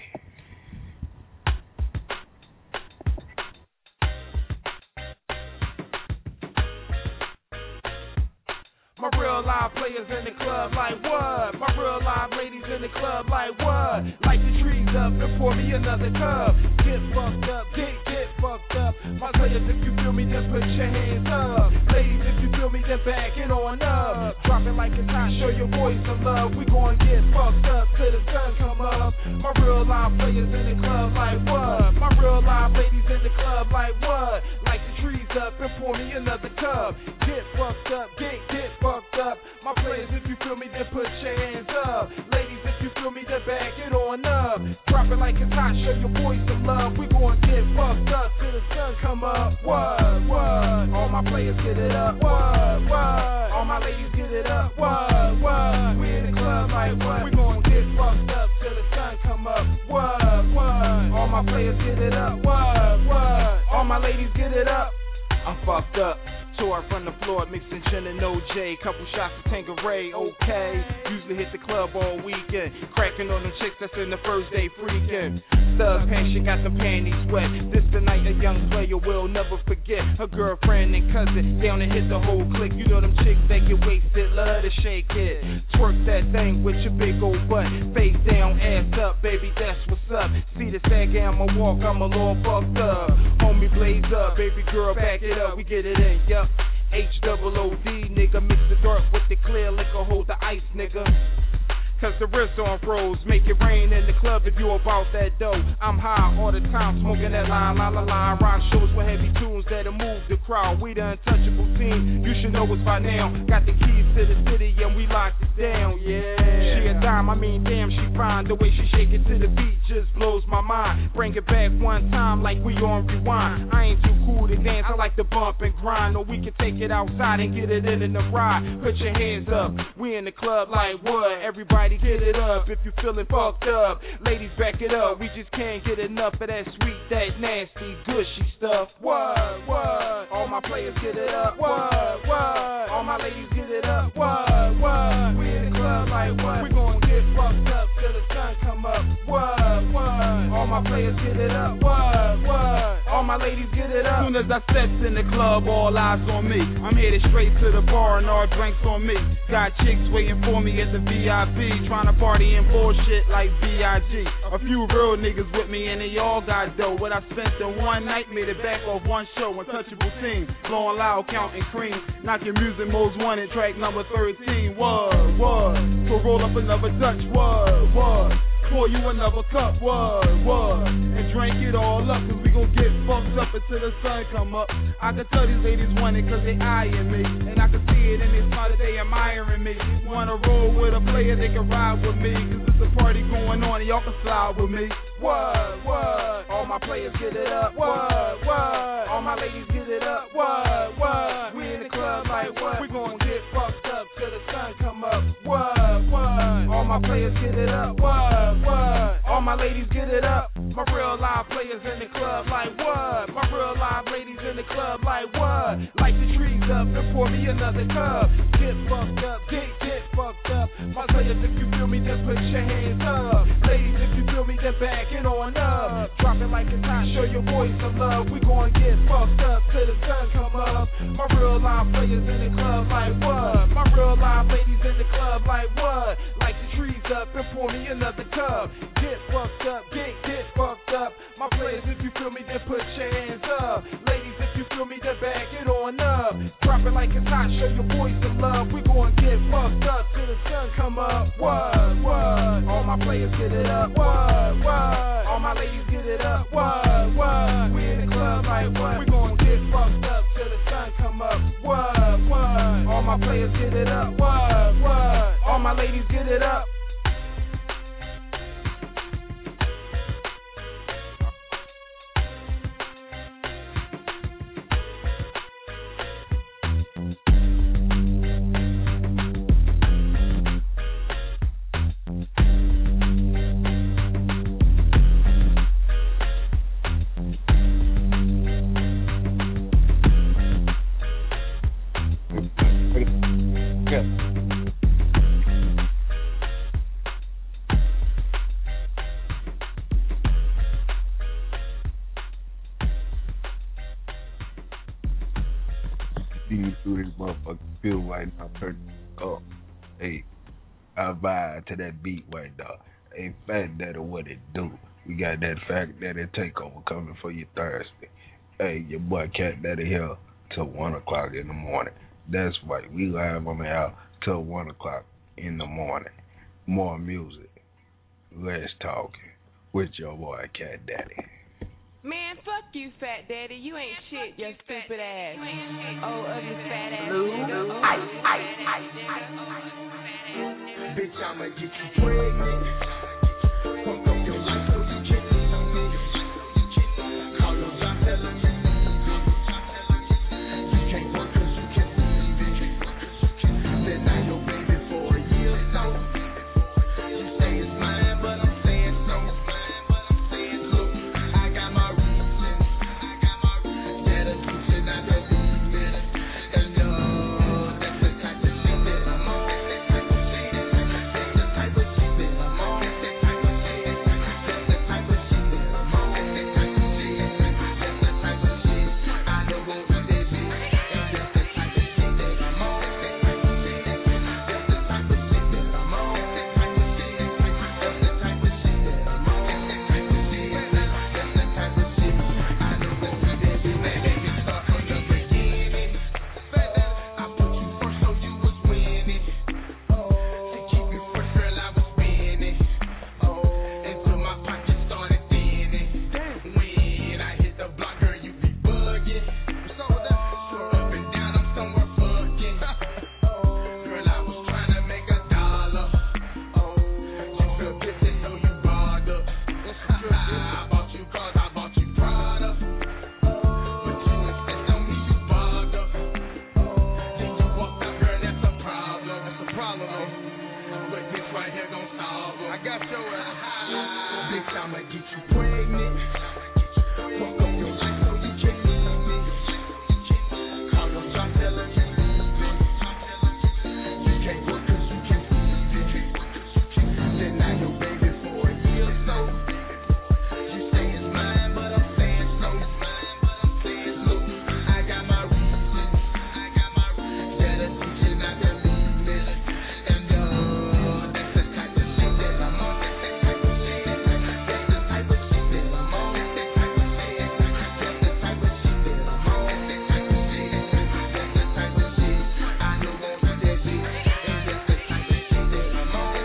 R: My real live players in the club like what? My real live ladies in the club like what? Light the trees up and pour me another cup. Get fucked up, get, get fucked up. My players, if you feel me, then put your hands up. Ladies, if you feel me, then back it on up. Drop it like it's hot, show your boys some love. We gon' get fucked up till the sun come up. My real live players in the club like what? My real live ladies in the club like what? Light the trees up and pour me another cup. Get fucked up, get, get fucked up. My players, if you feel me, then put your hands up. Ladies, if you feel me, then back it on up. Drop it like it's hot, show your boys some love. We gon' get fucked up till the sun come up. What, what? All my players get it up. What, what? All my ladies get it up. What, what? We in the club like what? We gon' get fucked up till the sun come up. What, what? All my players get it up. What, what? All my ladies get it up. I'm fucked up. Tore from the floor, mixing gin and O J. Couple shots of Tanqueray, okay. Usually hit the club all weekend. Cracking on them chicks that's in the first day freaking. Thug passion got them panties wet. This the night a young player will never forget. Her girlfriend and cousin down and hit the whole clique. You know them chicks that get wasted, love to shake it. Twerk that thing with your big old butt. Face down, ass up, baby, that's what's up. See the sag on my walk, I'm a little fucked up. Homie blaze up, baby girl back it up, we get it in, yup. H double O D, nigga, mix the dark with the clear liquor, hold the ice, nigga. Cause the wrist on froze, make it rain in the club if you about that dough. I'm high all the time, smoking that line, la la la. Rock shows with heavy tunes that'll move the crowd. We the untouchable team, you should know us by now. Got the keys to the city and we locked it down, yeah. She a dime, I mean damn, she fine. The way she shake it to the beat just blows my mind. Bring it back one time like we on rewind. I ain't too cool to dance, I like to bump and grind. Or we can take it outside and get it in in the ride. Put your hands up, we in the club like what? Everybody get it up if you feeling fucked up. Ladies, back it up. We just can't get enough of that sweet, that nasty, gushy stuff. What? What? All my players get it up. What? What? All my ladies get it up. What? What? We in the club like what? We gon' get fucked up till the sun come up. What? What? All my players get it up. What? What? All my ladies get it up. Soon as I steps in the club, all eyes on me. I'm headed straight to the bar and all drinks on me. Got chicks waiting for me at the V I P. Trying to party and bullshit like B I G. A few real niggas with me and they all got dough. What I spent in one night made it back off one show. Untouchable team, blowing loud, counting cream. Knocking music most wanted, track number thirteen. What, what? So roll up another Dutch, what, what? Pour you another cup, what, what? And drink it all up, cause we gon' get fucked up until the sun come up. I can tell these ladies want it cause they eyeing me. And I can see it in their smile that they admiring me. Wanna roll with a player, they can ride with me. Cause it's a party going on and y'all can slide with me. What, what? All my players get it up, what, what? All my ladies get it up, what, what? We in the club like what? We gon' get fucked up till the sun come up, what, what? All my players get it up, what, what? All my ladies get it up. My real live players in the club like what? My real live ladies in the club like what? Light the trees up and pour me another cup. Get fucked up, get, get fucked up. My players, if you feel me, then put your hands up. Ladies, if you feel me, then back it on up. Drop it like it's hot, show your boys some love. We gon' get fucked up till the sun come up. My real live players in the club like what? My real live ladies in the club like what? Light the trees up and pour me another cup. Get fucked up, get, get fucked up. My players, if you feel me, then put your hands up. Ladies, if you feel me, then back it on up. Drop it like it's hot, show your boys some love. We gon' get fucked up till the sun come up. What, what? All my players get it up. What, what? All my ladies get it up. What, what? We in the club like what? We gon' get fucked up till the sun come up. What, what? All my players get it up. What, what? All my ladies get it up.
N: Through this motherfucking field right now, turn up. Hey, I vibe to that beat right now. Hey, Fat Daddy, what it do? We got that Fat Daddy takeover coming for you Thursday. Hey, your boy Cat Daddy here till one o'clock in the morning. That's right, we live on the air till one o'clock in the morning. More music, less talking with your boy Cat Daddy.
S: Man, fuck you, Fat Daddy. You ain't shit, you stupid ass. Oh, ugly fat ass.
E: Blue, ice, ice, ice, ice. Bitch, I'ma get you pregnant. Fuck up your life so you can do something. Call them John, tell them you can't work cause you can't believe it. Been out your baby for a year or so. You say it's mine, but I'm saying so. Look, I got my reasons. That a teacher, not the reason. Bitch, I'ma get you pregnant. Fuck up your life so you can leave me. Call your job, tell her you leave me. You can't work cause you can't leave it. Then now your baby for a year or so. You say it's mine, but I'm saying so. Look, I got my reasons. Yeah, the teacher not to leave me. And uh, that's the type of shit that I'm on. That's the type of shit that I'm on. That's the type of shit that I'm on. That's the type of shit that I'm on. That's the type of shit I know won't do that shit. And that's the type of shit that I'm on.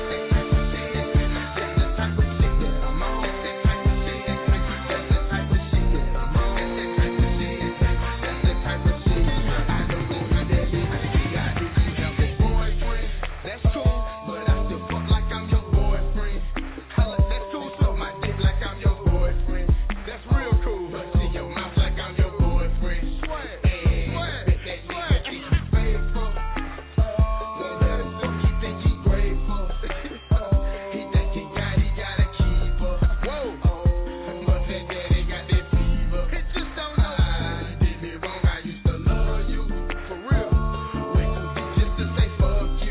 E: That's the type of shit that I'm on. That's the type of shit. That's the type of shit that I'm on. That's the type of shit. That's the type of shit I know won't do that shit. I think you have a boyfriend. That's cool, but I still fuck like I'm your boyfriend. Holla, that's cool, so my dick like I'm your boyfriend. That's real cool, but see your mouth like I'm your boyfriend. Swear, swear, bet that nigga think you faithful. Won't let him think he think he grateful. He think he got, he gotta keep her. Whoa, but that daddy got that fever. It just don't know. You did me wrong, I used to love you. For real. Wait till he just to say fuck you.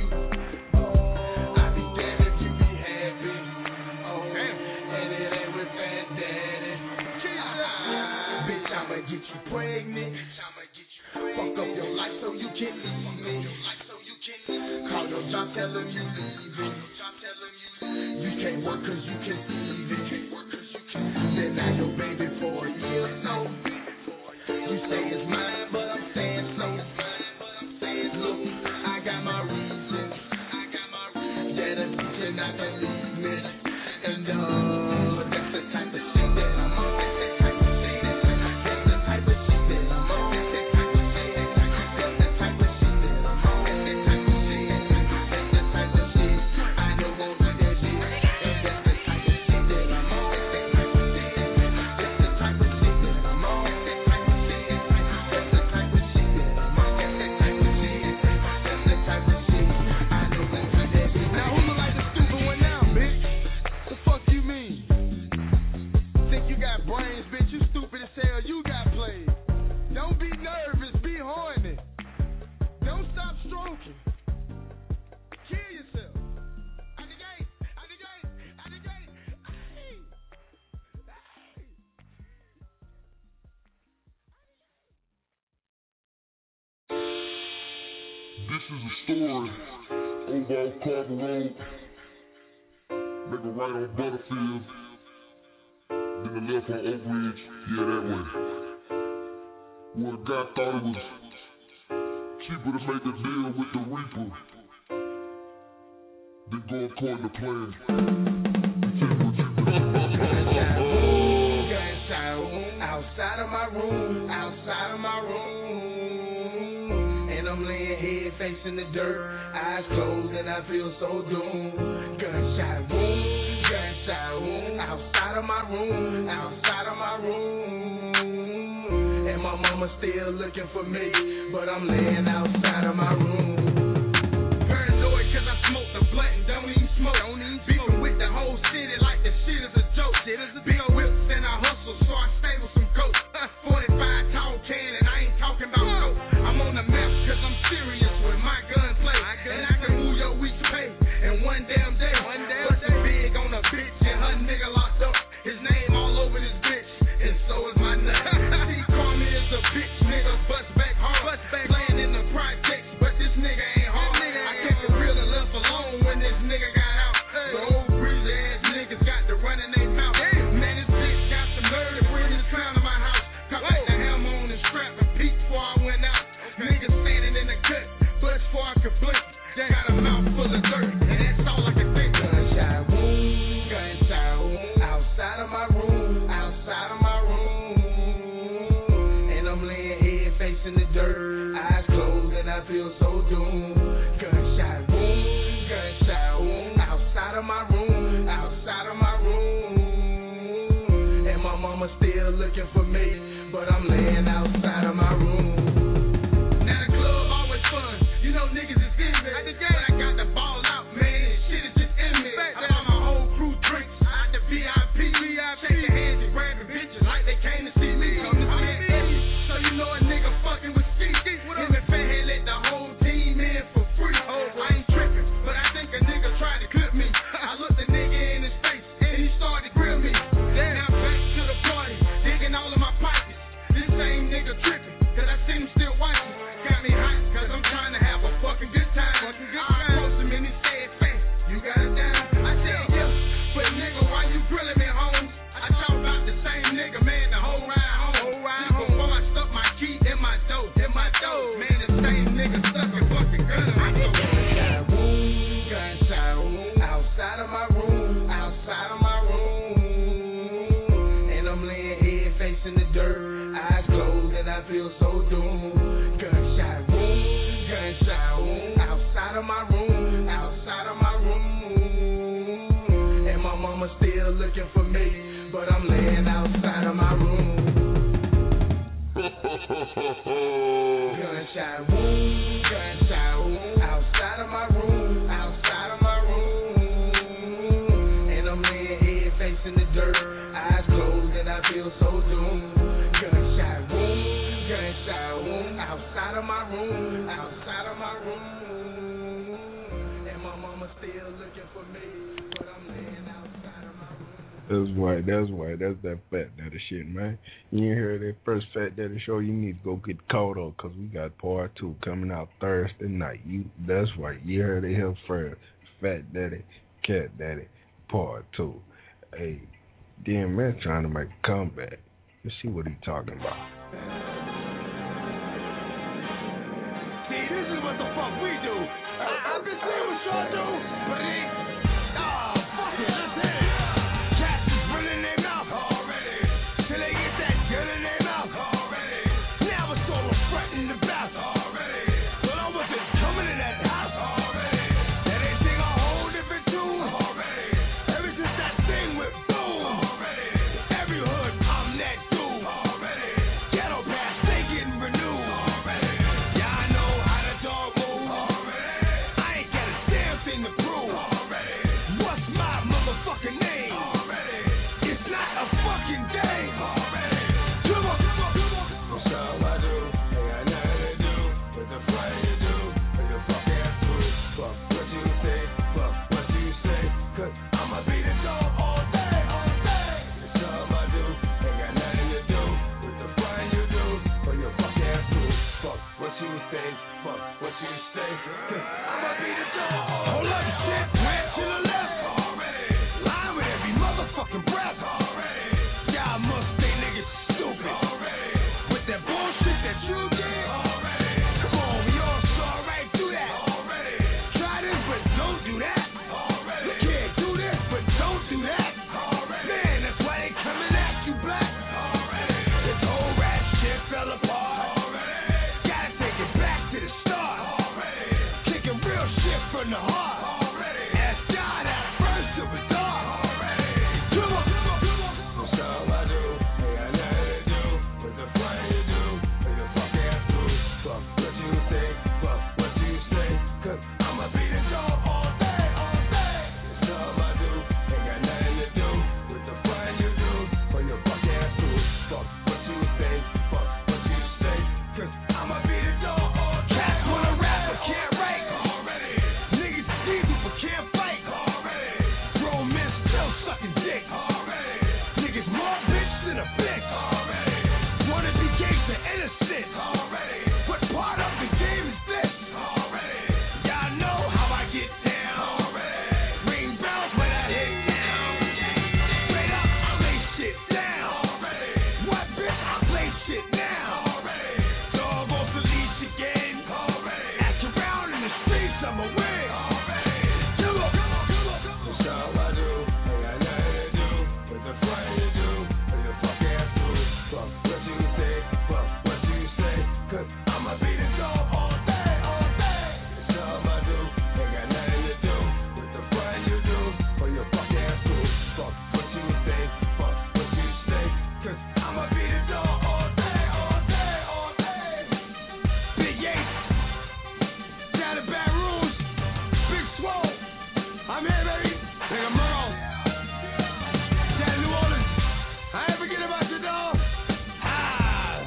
E: I'd be damned if you be happy. Oh, damn. And it ain't with Fat Daddy. Bitch, I'ma get you pregnant. Fuck up your life so you can leave me. Call your job, tell them you leaving. You can't work cause you can leave it. Then now your baby for a year or so. You say it's mine, but I'm saying so. Look, I got my reasons. Yeah, the teacher not to leave me. And uh, that's the type of shit that I'm on. That's the type of shit that I'm on. That's the type of shit. That's the type of shit that I'm on. That's the type of shit. That's the type of shit I know won't do that shit. And that's the type of shit that I'm on. That's the type of shit. That's the type of shit that I'm on. That's the type of shit. That's the type of shit that I'm on. That's the type of shit. That's the type of shit I know won't do that shit. Now who look like the stupid one now, bitch? The fuck you mean? Think you got brains, bitch? You stupid as hell. You got played. Don't be nervous. Be horny. Don't stop stroking. Kill yourself. Out the gate. Out the gate. Out the gate. Hey. Hey.
P: This is a story over off Carver Road. Make a right on Butterfield. Then a left on Oak Ridge. Yeah, that way. Where the guy thought it was cheaper to make a deal with the Reaper than go according to plan.
E: Outside of my room, outside of my room, and I'm laying head facing the dirt, eyes closed and I feel so doomed. Gunshot wound, gunshot wound, outside of my room, outside of my room, and my mama still looking for me, but I'm laying outside of my room. Paranoid cause I smoke the blunt and don't even smoke. Don't even beefing with the whole city like the shit is a joke. Shit is a big whips and I hustle so I stay with some coats. forty-five tall can and I ain't talking about dope. I'm on the map cause I'm serious with my gunplay. And I can move your week's pay in one damn day. One damn day. Big on a bitch and her nigga locked up. His name all over this bitch and so is my name. He call me as a bitch nigga, bust back hard. Bust back playing in the projects, but this nigga ain't hard. I kept it real and left alone when this nigga got out. The old breezy ass niggas got to run in their mouth. Man, this bitch got some nerve to bring this clown to my house. Cut back the hammer on the strap and peek before I went out. Niggas standing in the cut, but before I could blink, got a mouth full of dirt, and that's all I can think. Gunshot wound, gunshot wound, outside of my room, outside of my room, and I'm laying head facing the dirt, eyes closed and I feel so doomed. Gunshot wound, gunshot wound, outside of my room, outside of my room, and my mama still looking for me, but I'm laying outside of my room. Now the club always fun, you know niggas is in there, but I got the ball out, man, and shit is just in me. I bought my whole crew drinks, out the V I P.
T: in the dirt, eyes closed and I feel so doomed. Gunshot wound, gunshot wound, outside of my room, outside of my room. And my mama still looking for me, but I'm laying outside of my room. Gunshot wound, gunshot wound, outside of my room, outside of my room. And I'm laying head facing the dirt, eyes closed and I feel so doomed. Gunshot wound, gunshot wound, outside of my room, outside of my room. And my mama still looking for me, but I'm laying outside of my room.
N: That's right, that's right, that's that Fat Daddy shit, man. You ain't heard that first Fat Daddy show, you need to go get caught up, because we got part two coming out Thursday night. You, That's right, you heard it here first. Fat Daddy, Cat Daddy, part two. Hey, D M S trying to make a comeback. Let's see what he talking about.
M: See, this is what the fuck we do. I, I've been seeing what y'all do, but it ain't. Oh, fuck it, let's hit it. Cats is running their mouth already. Till they get that gun in their mouth already. Now it's all a front in the back already. But I wasn't coming in that house already. And they sing a whole different tune already. Ever since that thing went boom already. Every hood, I'm that dude already. Ghetto pass, they getting renewed already. Yeah, I know how the dog move already. I ain't got a damn thing to prove already. What's my motherfucking name already? It's not a fucking game already. Come on, come on, come on. What's up, I do? Ain't got nothing to do with the play you do. Or your fuck ass fool. Fuck what you say, fuck what you say. Cause I'ma be the dog all day, all day. It's something I do. Ain't got nothing to do with the play you do. Or your fuck ass fool. Fuck what you say, fuck what you say. Cause I'ma be the dog all day. Hold up, shit, went to the left already. Lying with every motherfucking breath already. Y'all must say niggas stupid already. With that bullshit that you did already. Come on, we all saw right through that already. Try this, but don't do that already. You can't do this, but don't do that already. Man, that's why they coming at you black already. This whole rap shit fell apart already. Gotta take it back to the start already. Kicking real shit from the heart already. Ask God at first it was dark already. Come on, come on, come on. What's up, I do? Ain't got nothing to do with the play you do. Or your fuck ass fool. Fuck what you say, fuck what you say. Cause I'ma be the dog all day, all day. It's something I do. Ain't got nothing to do with the play you do. Or your fuck ass fool. Fuck what you say, fuck what you say. Cause I'ma be the dog all day. Cats wanna rap but can't write already. Niggas diesel but can't fight already. Grown men still sucking dick already. Niggas more bitch than a bitch already. Wanna be gangsta innocent already. What part of the game is this already? Y'all know how I get down already. Ring bells when I hit down. Straight up, I lay shit down already. What bitch? I play shit now already. Dog off the leash again already. Act around in the streets, I'ma win already. Come on, come on, come on, come on. What's up, I do? Ain't got nothing to do with the play you do. Or your fuck ass fool. Fuck what you say, fuck what you say. Cause I'ma be the dog all day, all day. It's something I do. Ain't got nothing to do with the play you do. Or your fuck ass fool. Fuck what you say, fuck what you say. Cause I'ma be the dog all day, all day, all day. Big Yates, down in Baton Rouge, Big Swole. I'm here, baby. Nigga Merle. Down in New Orleans. I ain't forget about you, dog. Ah.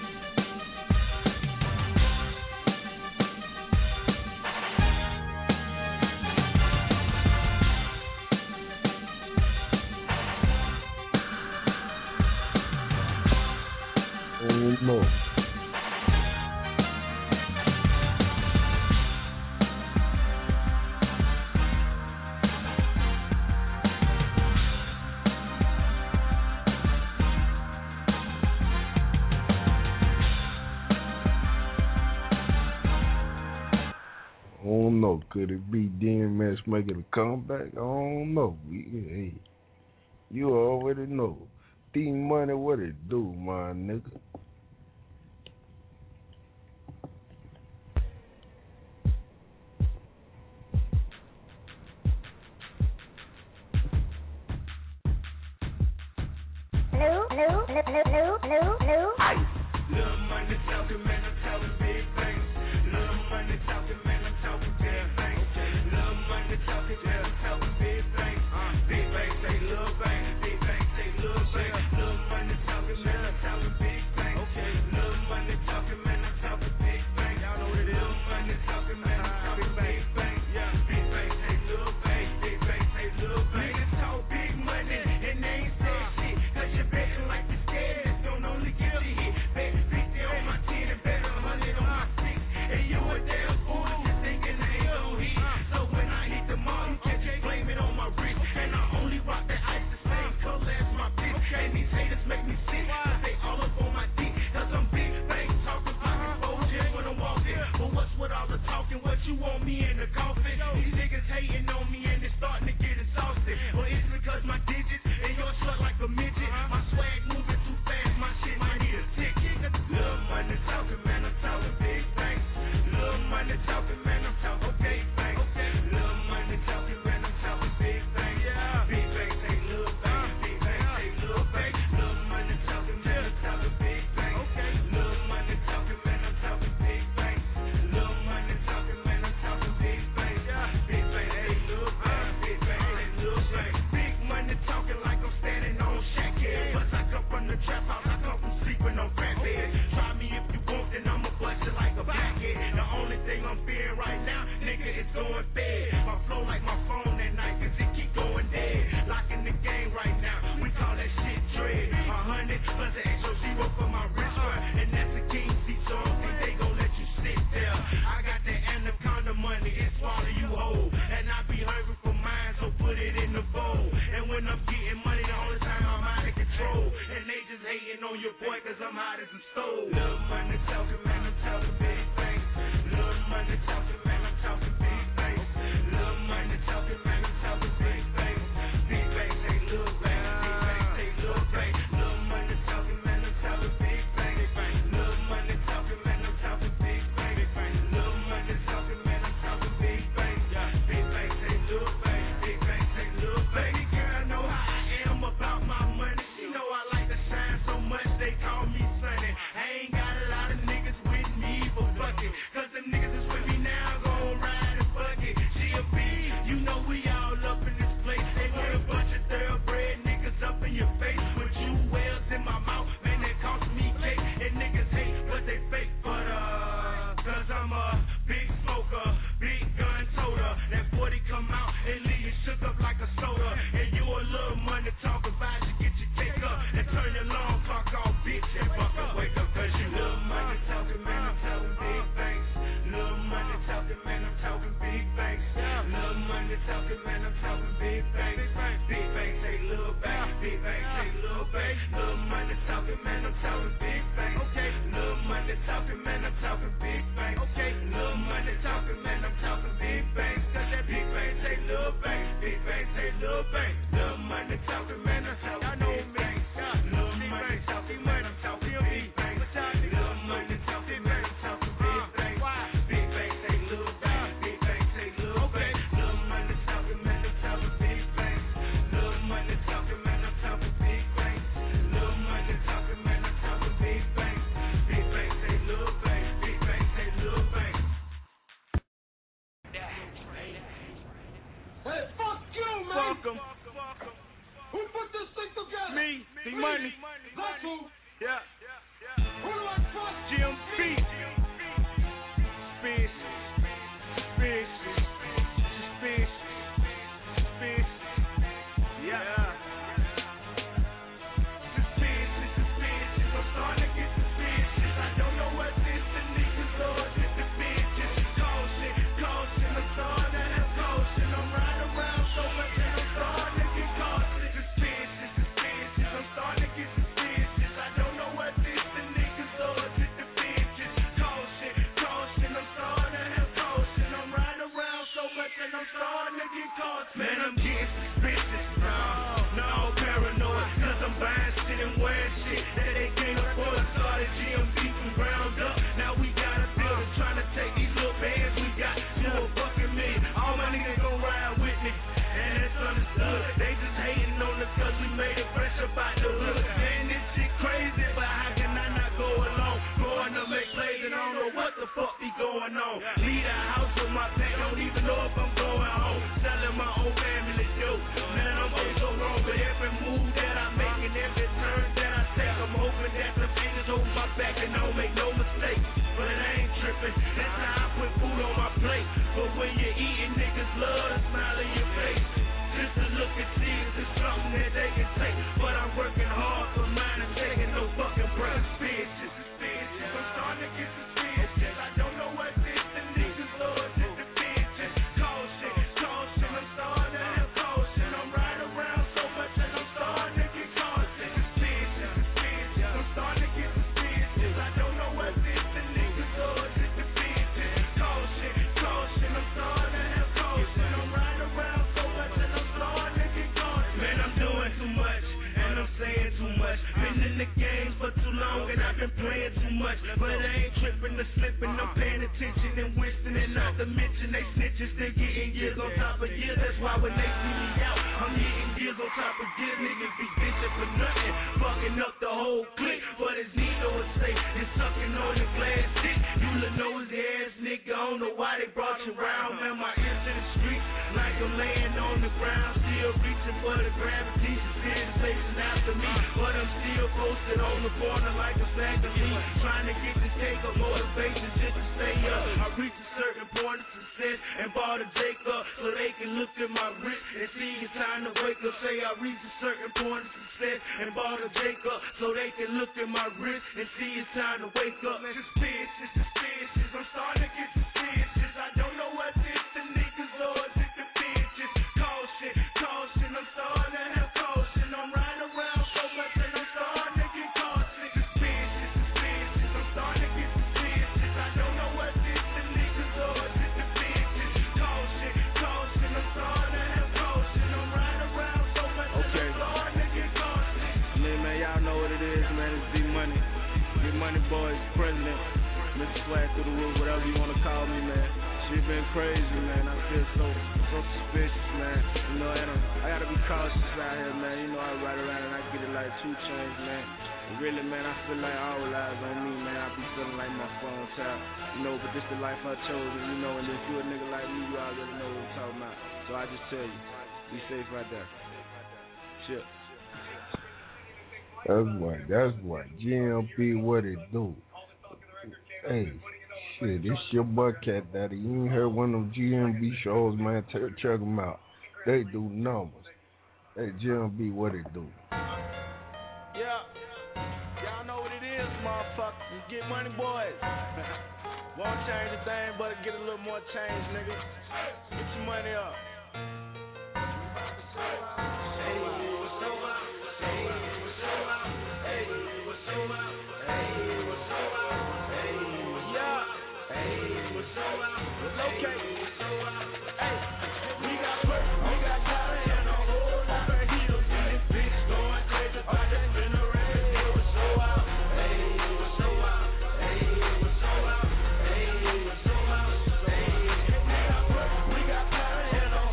N: Oh, no. I don't know. Could it be D M S making a comeback? I don't know. We, hey, you already know. D Money, what it do, my nigga?
M: Hello, hello, hello, hello, hello, hello. Little money talking, man, I'm talking big things. Little money talking, man, I'm talking big things. Little money talking, man, I'm talking big things. Big things say little things, big things say little things. Little money talking, man, I'm talking big things. Little money talking, man, I'm talking big things. Y'all know what it is. Little money talking, man, I'm talking big things. Big things say little things, big things say little things. Niggas talk big money and they ain't say shit. Cause you're betting like you're scared, it's gonna only get you hit. Bet fifty on my ten and bet a hundred on my six. And you a damn fool just thinking they ain't gon' hit. So when I hit the mall, you can just blame it on my wrist. And I only rock that ice the same color as my bitch. And these haters make me sick, cause they all up on my dick. Cause I'm big bang talking, pocket fold just when I'm walking. But what's with all the talking? What you want me in the coffin? These niggas hating on me and it's starting to get exhausted. Well, it's because my digits and yours look like a midget. My swag moving too fast, my shit might need a ticket. Little money talking, man, I'm talking big things. Little money talking, man, I'm talking big things. Little money talking, man, I'm talking big things. Big things say little things, big things say little things. Little money talking, man, I'm talking big things. Little money talking, man, I'm talking big things. Little money talking, man, I'm talking big things. Big things say little things, big things say little things. Big money talking like I'm standing on shack head. Plus I come from the trap house, I come from sleeping on crap beds. Try me if you want, then I'ma bust you like a blackhead. The only thing I'm fearing right now, nigga, is going bad. My flow like my phone at night, cause it keep going dead. Locking the game right now, we call that shit dread. A hundred plus an extra zero for my wrist run. And that's a king seat, so I don't think they gon' let you sit there. I got that anaconda money, it swallow you whole. And I be hungry for mine, so put it in the bowl. And when I'm getting money, the only time I'm out of control. And they just hating on your boy, cause I'm hot as a stove. Little money talking, man, I'm talking big things. Little money talking, man, I'm talking big things. Little money talking, man, I'm talking big things. Big things say little things, big things say little things. Little money talking, man, I'm talking big things. Little money talking, man, I'm talking big things. Little money talking, man, I'm talking big things. Big things say little things, big things say little things. Girl know how I am about my money. She know I like to shine so much, they call me Sonny. I ain't got a lot of niggas with me for fucking. Cause them niggas is with me now, gon' ride and fuck it. G M B, you know we all up in this place. They want a bunch of thoroughbred niggas up in your face. With you wells in my mouth, man, that cost me cake. And niggas hate, but they fake. But uh, cause I'm a big smoker, big gun toter. That forty come out and leave you shook up like a soda. And you a little money talking about you, get your cake up and turn your long clock off, bitch, and fucking wake up. Cause you little money talking, man, I'm talking big things. Little money talking, man, I'm talking big things. Little money talking, man, I'm talking big things. Big things say little things, big things say little things. Little money talking, man, I'm talking big things. Okay. Little money talking, man, I'm talking big things. Okay. Little money talking, man, I'm talking big things. Cause that big things say little things, big things say little things. Little money talking, man, I'm talking big things. Little money talking, man, I'm talking big things. Little money talking, man, I'm talking big things. Big things say little things, big things say little things. Little money talking, man, I'm talking big things. Little money talking, man, I'm talking big things. Little money talking, man, I'm talking big things. Big things say little things, big things say little things.
R: Hey, fuck you, man!
L: Fuck 'em.
R: Who put this thing together?
L: Me, the money.
R: That's who.
L: Yeah.
R: Who do I trust?
L: G M B. Fish. Fish. Fish. Fish. Yeah.
M: Suspicious, suspicious, I'm starting to get suspicious. I don't know what this the niggas or this the bitches. Caution, caution, I'm starting to have caution. I'm riding around so much and I'm starting to get cautious. Suspicious, suspicious, I'm starting to get suspicious. I don't know what this the niggas or this the bitches. when you're eating, niggas love the smile on your face. Just to look and see if it's something that they can take. But I'm working hard for mine and taking no fucking breaks. Bitches, bitches, I'm starting to get suspicious. I don't know what this the niggas love, just the bitches. Caution, caution, I'm starting to have caution. I'm riding around so much and I'm starting to get cautious. Suspicious, suspicious, I'm starting to get suspicious. I don't know what this the niggas love, just the bitches. Caution, caution, I'm starting to have caution. I'm riding around so much and I'm starting to get cautious. Man, I'm doing too much and I'm saying too much. Been in the game for too long and I've been playing too much. But I ain't tripping or slipping, I'm paying attention and wisdom. And not to mention they snitches, they getting years on top of years. That's why when they see me out, I'm getting years on top of years. Niggas be bitching for nothing, fucking up the whole clique. But as Nino would say, and sucking on the glass dick. You little nosy ass nigga, I don't know why they brought you around. Man, my ears to the streets, like I'm laying on the ground. Still reaching for the gravity, still chasing after me. But I'm still posted on the corner like a sack of meat. Trying to get this cake of motivation just to stay up. I reach a certain point of success and bought a Jacob so they can look at my wrist and see it's time to wake up. Say I reach a certain point of success and bought a Jacob so they can look at my wrist and see it's time to wake up. Suspicious, suspicious, I'm starting to get suspicious. I don't know what this the niggas or just the bitches. Caution, caution, I'm starting to have caution. I'm riding around so much and I'm starting to get cautious. Suspicious, suspicious, I'm starting to get suspicious. I don't know what this the niggas or just the bitches. Caution, caution, I'm starting to have caution. I'm riding around so much and I'm starting to get cautious.
R: I mean, man, y'all know what it is, man. It's D-Money. D-Money Boys, President. Mister Swag through the roof, whatever you want to call me, man. Shit been crazy, man. I feel so so suspicious, man. You know, and I gotta be cautious out here, man. You know, I ride around and I get it like two chains, man. And really, man, I feel like all eyes on me, man. I be feeling like my phone tap. You know, but this the life I chose, you know. And if you a nigga like me, you already know what I'm talking about. So I just tell you, be safe right there. Chill.
N: That's right, that's right. G M P, what it do? Hey, shit, this your boy Cat Daddy. You ain't heard one of them G M B shows, man? Check, check them out. They do numbers. Hey, G M B, what it do?
R: Yeah, y'all know what it is, motherfuckers. Get money, boys. Won't change a thing, but get a little more change, nigga. Get your money up.
M: We got power and a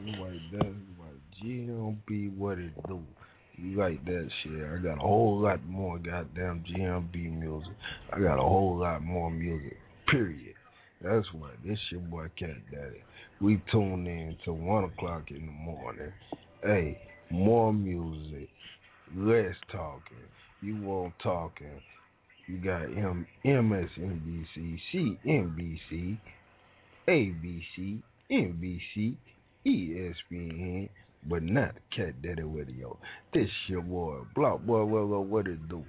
N: You like that? You like G M B? What it do? You like that shit? I got a whole lot more goddamn G M B music. I got a whole lot more music. Period. That's why this your boy Cat Daddy. We tune in till one o'clock in the morning. Hey, more music, less talking. You want talking? You got M M S N B C, C N B C, A B C, N B C, E S P N, but not Cat Daddy Radio. This your boy, Block Boy, well, well, what it do?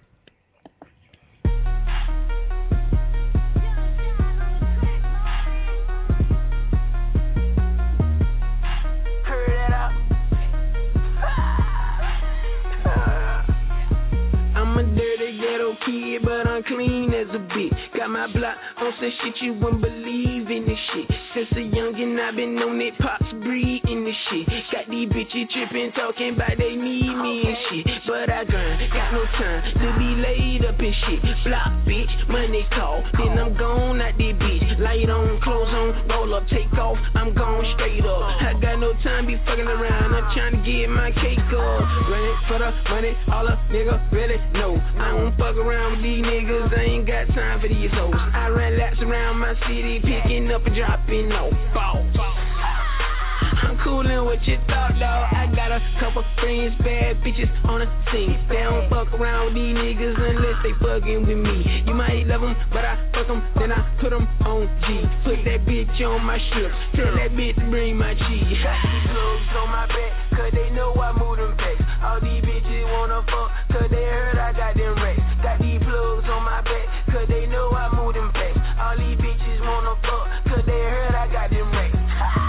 U: Kid, but I'm clean as a bitch. Got my block on some shit you wouldn't believe in this shit. Since a youngin' I've been on that pops breeding this shit. Got these bitches trippin', talking about they need me and shit. But I grind, got no time to be laid up and shit. Block, bitch, money call, then I'm gone out this bitch. Light on, clothes on, roll up, take off, I'm gone straight up. I got no time be fucking around, I'm trying to get my cake up. Running for the money, all a nigga really know. I don't fuck around with these niggas, I ain't got time for these hoes. I ran laps around my city, picking up and dropping no balls. I'm coolin' what you thought, dawg. I got a couple friends, bad bitches on the scene. They don't fuck around with these niggas unless they fucking with me. You might love them, but I fuck them, then I put them on G. Put that bitch on my strip, tell that bitch to bring my cheese. Got these plugs on my back, cause they know I move them packs. All these bitches wanna fuck, cause they heard I got them racks. Got these plugs on my back, cause they know I move them packs. All these bitches wanna fuck, cause they heard I got them racks.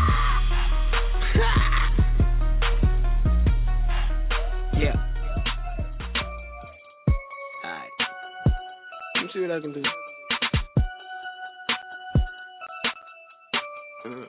U: Yeah. Alright. Let me see what I can do. Mm.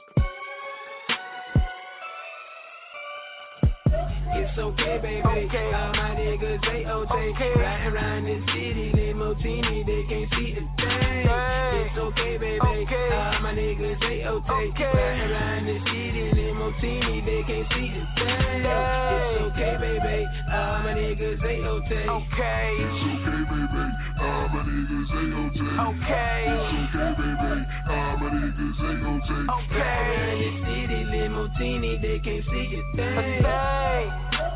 U: It's okay, baby. Okay. All my niggas say okay. okay. Riding around this city, they Motini, they can't see a thing. It's okay, baby. Okay. All my niggas say okay. okay. Riding around this city, they Motini, they can't see a thing. It's okay, baby. All my niggas say okay. Okay.
P: It's okay, baby. All my niggas say okay.
U: Okay.
P: It's okay, baby. All my niggas say okay.
U: Okay. Around this city, they Motini, they can't see a thing.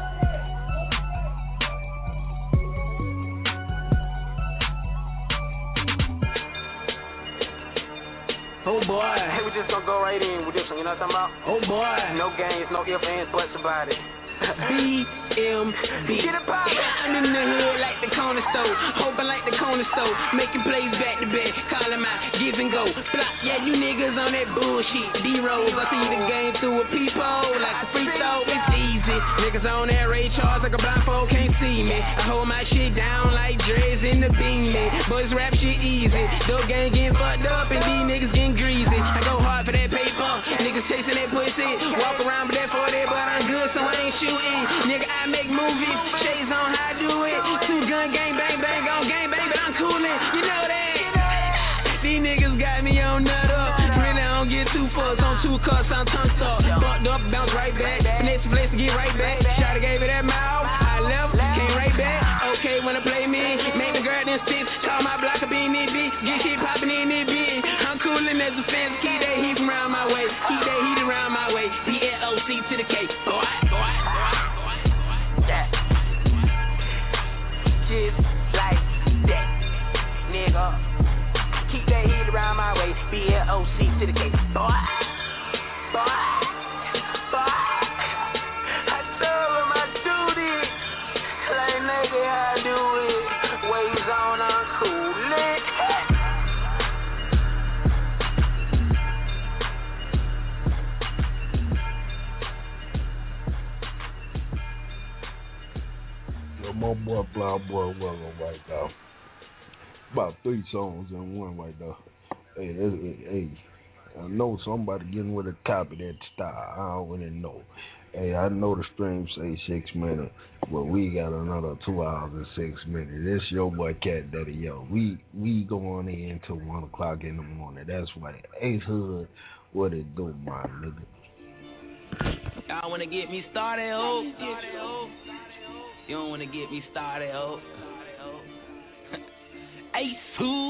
U: Oh boy.
V: Hey, we just gonna go right in with this one, you know what I'm talking about?
U: Oh boy.
V: No games, no ifs, ands, buts about it.
U: B M B.
V: Get it poppin'.
U: I'm in the hood like the corner store, hoping like the corner store, making plays back to back, calling my give and go. Block, yeah, you niggas on that bullshit. D-rolls, I see the game through a peephole, like a free throw, it's easy. Niggas on that Ray Charles like a blindfold can't see me. I hold my shit down like dreads in the beanie. Boys rap shit easy, dope gang getting fucked up and these niggas getting greasy. I go hard for that paper, niggas chasing that pussy. Walk around with that forty, but I'm good, so I ain't shooting. Nigga, I make movies, shades on how I do it. Two gun gang bang bang on gang bang, but I'm coolin', you know that. These niggas got me on nut up. Really, I don't get two fucks on two cuts, I'm tongue stuck. Bucked up, bounce right back. Finesse place to get right back. Shawty gave it that mouth, I left, came right back. Okay, wanna play me, make the girl then six. Call my block a bean in bitch, get shit poppin' in this bitch. I'm coolin' as a fence, keep that heat from around my way. Keep that heat around my way. B L O C to the K, boy, boy.
V: Yeah. Just like that, nigga. Keep that heat around my way. B L O C to the K. Boy, boy, boy. I told him I do this. Like nigga, I do it. Ways on, I'm coolin'.
N: My boy, Fly Boy, well, right now. About three songs in one right now. Hey, hey, hey, I know somebody getting with a copy that style. I don't really know. Hey, I know the stream say six minutes, but we got another two hours and six minutes. This your boy Cat Daddy, yo. We we going in till one o'clock in the morning. That's right. Ace Hood, what it do, my nigga?
V: Y'all wanna get me started, oh? You don't wanna get me started, oh? Ace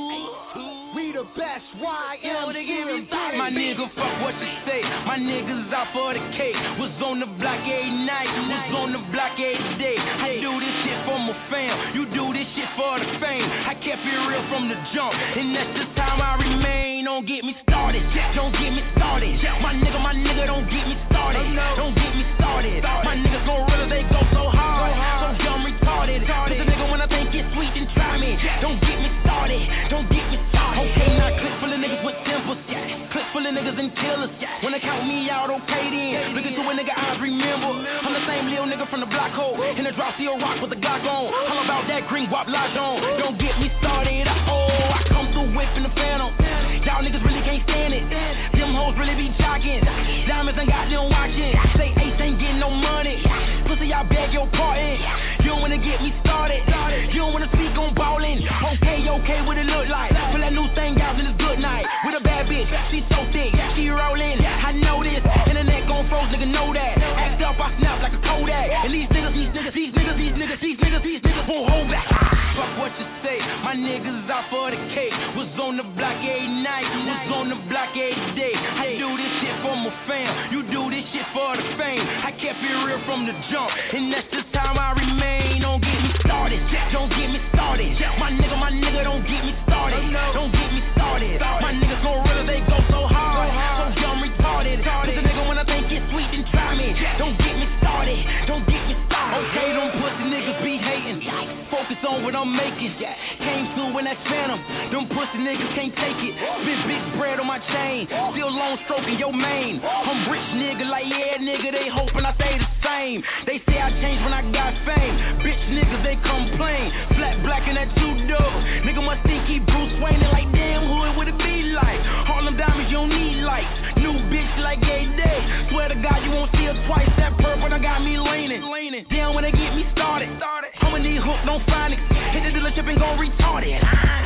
V: who?
H: We the best, Y M C M.
V: My nigga, fuck what you say. My niggas out for the cake. Was on the block every night. Was on the block every day. I do this shit for my fam. You do this shit for the fame. I kept it real from the jump, and that's just how I remain. Don't get me started. Don't get me started. My nigga, my nigga, don't get me started. Don't get me started. My niggas gon' really, they go so hard. So dumb retarded. Cause a nigga when I think it's sweet, then try me. Don't get me started. Don't get me started. Okay, now click full of niggas with tempers. Click full of niggas and killers. When they count me out, okay then. Look into a nigga, I remember. I'm the same little nigga from the block hole. In the drop, see a rock with a Glock on. All about that green guap lodge on. Don't get me started. Oh, I come through whipping the phantom. Y'all niggas really can't stand it. Them hoes really be jocking. Diamonds ain't got them watching. Say Ace ain't getting no money. Pussy, I beg your pardon. You don't wanna get me started. You don't wanna speak on ballin'. Okay, okay, what it look like? Pull that new thing out and it's good night. With a bad bitch, she so thick, she rollin'. I know this. Internet gon' froze, nigga know that. Act up, I snap like a Kodak. And these niggas, these niggas, these niggas, these niggas, these niggas, these niggas won't hold back. Fuck what you say. My niggas out for the cake. Was on the block every night. Was on the block every day. I do this shit for my fam. You do this shit for the fame. I kept it real from the jump, and that's just how I remain. Don't get me started. Don't get me started. My nigga, my nigga, don't get me started. Don't get me started. My niggas gon' really, they go so hard. So dumb retarded. Cause a nigga when I think it's sweet, then try me. Don't get me started. Don't get me started. Okay, them pussy niggas be hating. Focus on what I'm making. Came through when that phantom. Them pussy niggas can't take it. Big big bread on my chain. Still long stroking your mane. I'm rich nigga like yeah nigga. They hoping I stay the same. They say I changed when I got fame. Bitch niggas they complain. Flat black and that two dope. Nigga must think he Bruce Wayne and like damn who it would it be like? Harlem diamonds you don't need lights. New bitch like gay day. Swear to God you won't see her twice. That purple I got me leaning. Damn when they get me started. I'ma need hook don't find it. Hit the dealership and gon' retard it.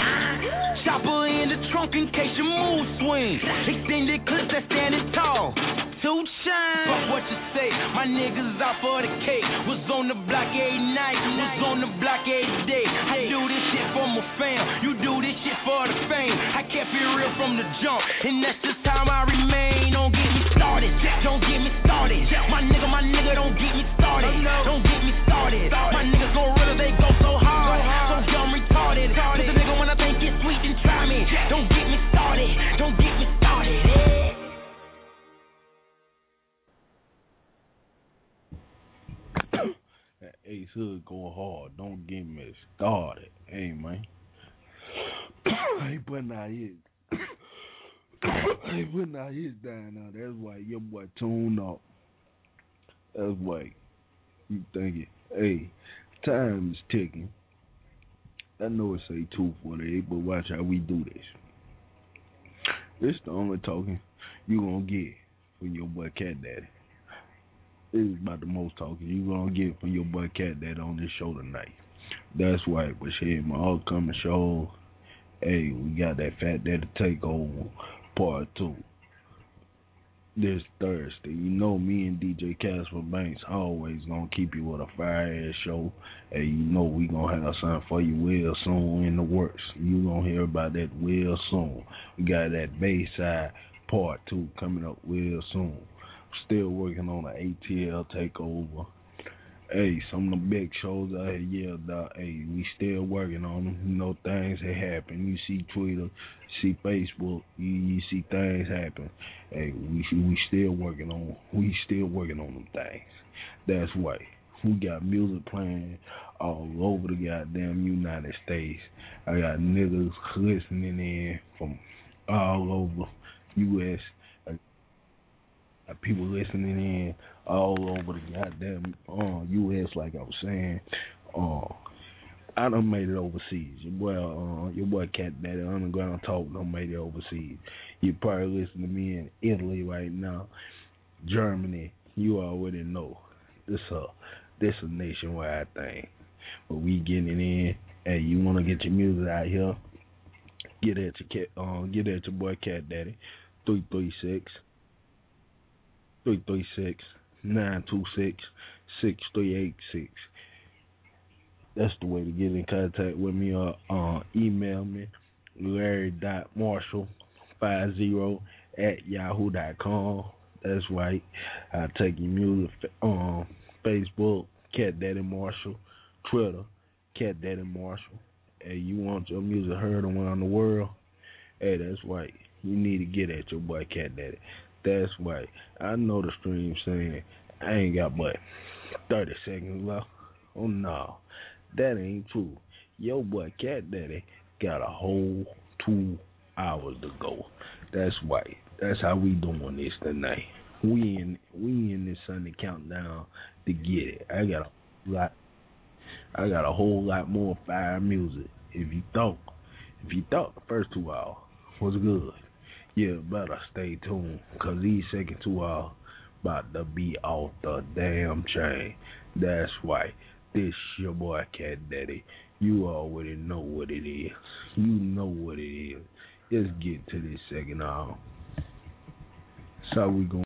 V: Chopper in the trunk in case your mood swing. Extended clips that standing tall. Two shine. Fuck what you say. My niggas out for the cake. Was on the block every night. Was on the block every day. I do this shit for my fam. You do this shit for the fame. I kept it real from the jump, and that's just how I remain. Don't get me started. Don't get me started. My nigga, my nigga, don't get me started. Don't get me started. My niggas gon' really, they go so hard. So dumb retarded. Cause a nigga when I think it's sweet, then try me. Don't get me started. Don't get me started.
A: That Ace Hood going hard. Don't get me started. Hey, man. He putting out his. He putting out his down now. That's why your boy tuned up. That's why you thinking, hey, time is ticking. I know it say two forty-eight, but watch how we do this. This the only talking you gonna get from your boy Cat Daddy. This is about the most talking you gonna get from your boy Cat Daddy on this show tonight. That's right, but shit, my upcoming show, hey, we got that Fat Daddy Takeover Part two. This Thursday. You know me and D J Casper Banks always gonna keep you with a fire ass show. Hey, you know we gonna have something for you real soon in the works. You gonna hear about that real soon. We got that Bayside Part two coming up real soon. Still working on the A T L Takeover. Hey, some of the big shows out here, yeah, dog. Hey, we still working on them. You know, things that happen. You see Twitter, you see Facebook, you, you see things happen. Hey, we we still working on, we still working on them things. That's right. We got music playing all over the goddamn United States. I got niggas listening in from all over U S I got people listening in all over the goddamn uh, U S like I was saying. Uh, I done made it overseas. Your boy, uh, your boy Cat Daddy Underground Talk done made it overseas. You probably listen to me in Italy right now, Germany. You already know this a this a nationwide thing. But we getting it in. Hey, you wanna get your music out here? Get at your cat. Uh, get at your boy Cat Daddy. Three three six. three three six, nine two six, six three eight six. That's the way to get in contact with me or uh, email me, Larry dot Marshall fifty at yahoo dot com. That's right. I take your music on Facebook, Cat Daddy Marshall, Twitter, Cat Daddy Marshall. Hey, you want your music heard around the world? Hey, that's right. You need to get at your boy Cat Daddy. That's right. I know the stream saying I ain't got but thirty seconds left. Oh no, that ain't true. Your boy Cat Daddy got a whole two hours to go. That's right. That's how we doing this tonight. We in we in this Sunday countdown to get it. I got a lot. I got a whole lot more fire music. If you thought, if you thought the first two hours was good, you better stay tuned, cause these second two hours about to be off the damn chain. That's right. This your boy Cat Daddy. You already know what it is. You know what it is. Let's get to this second hour. So we going.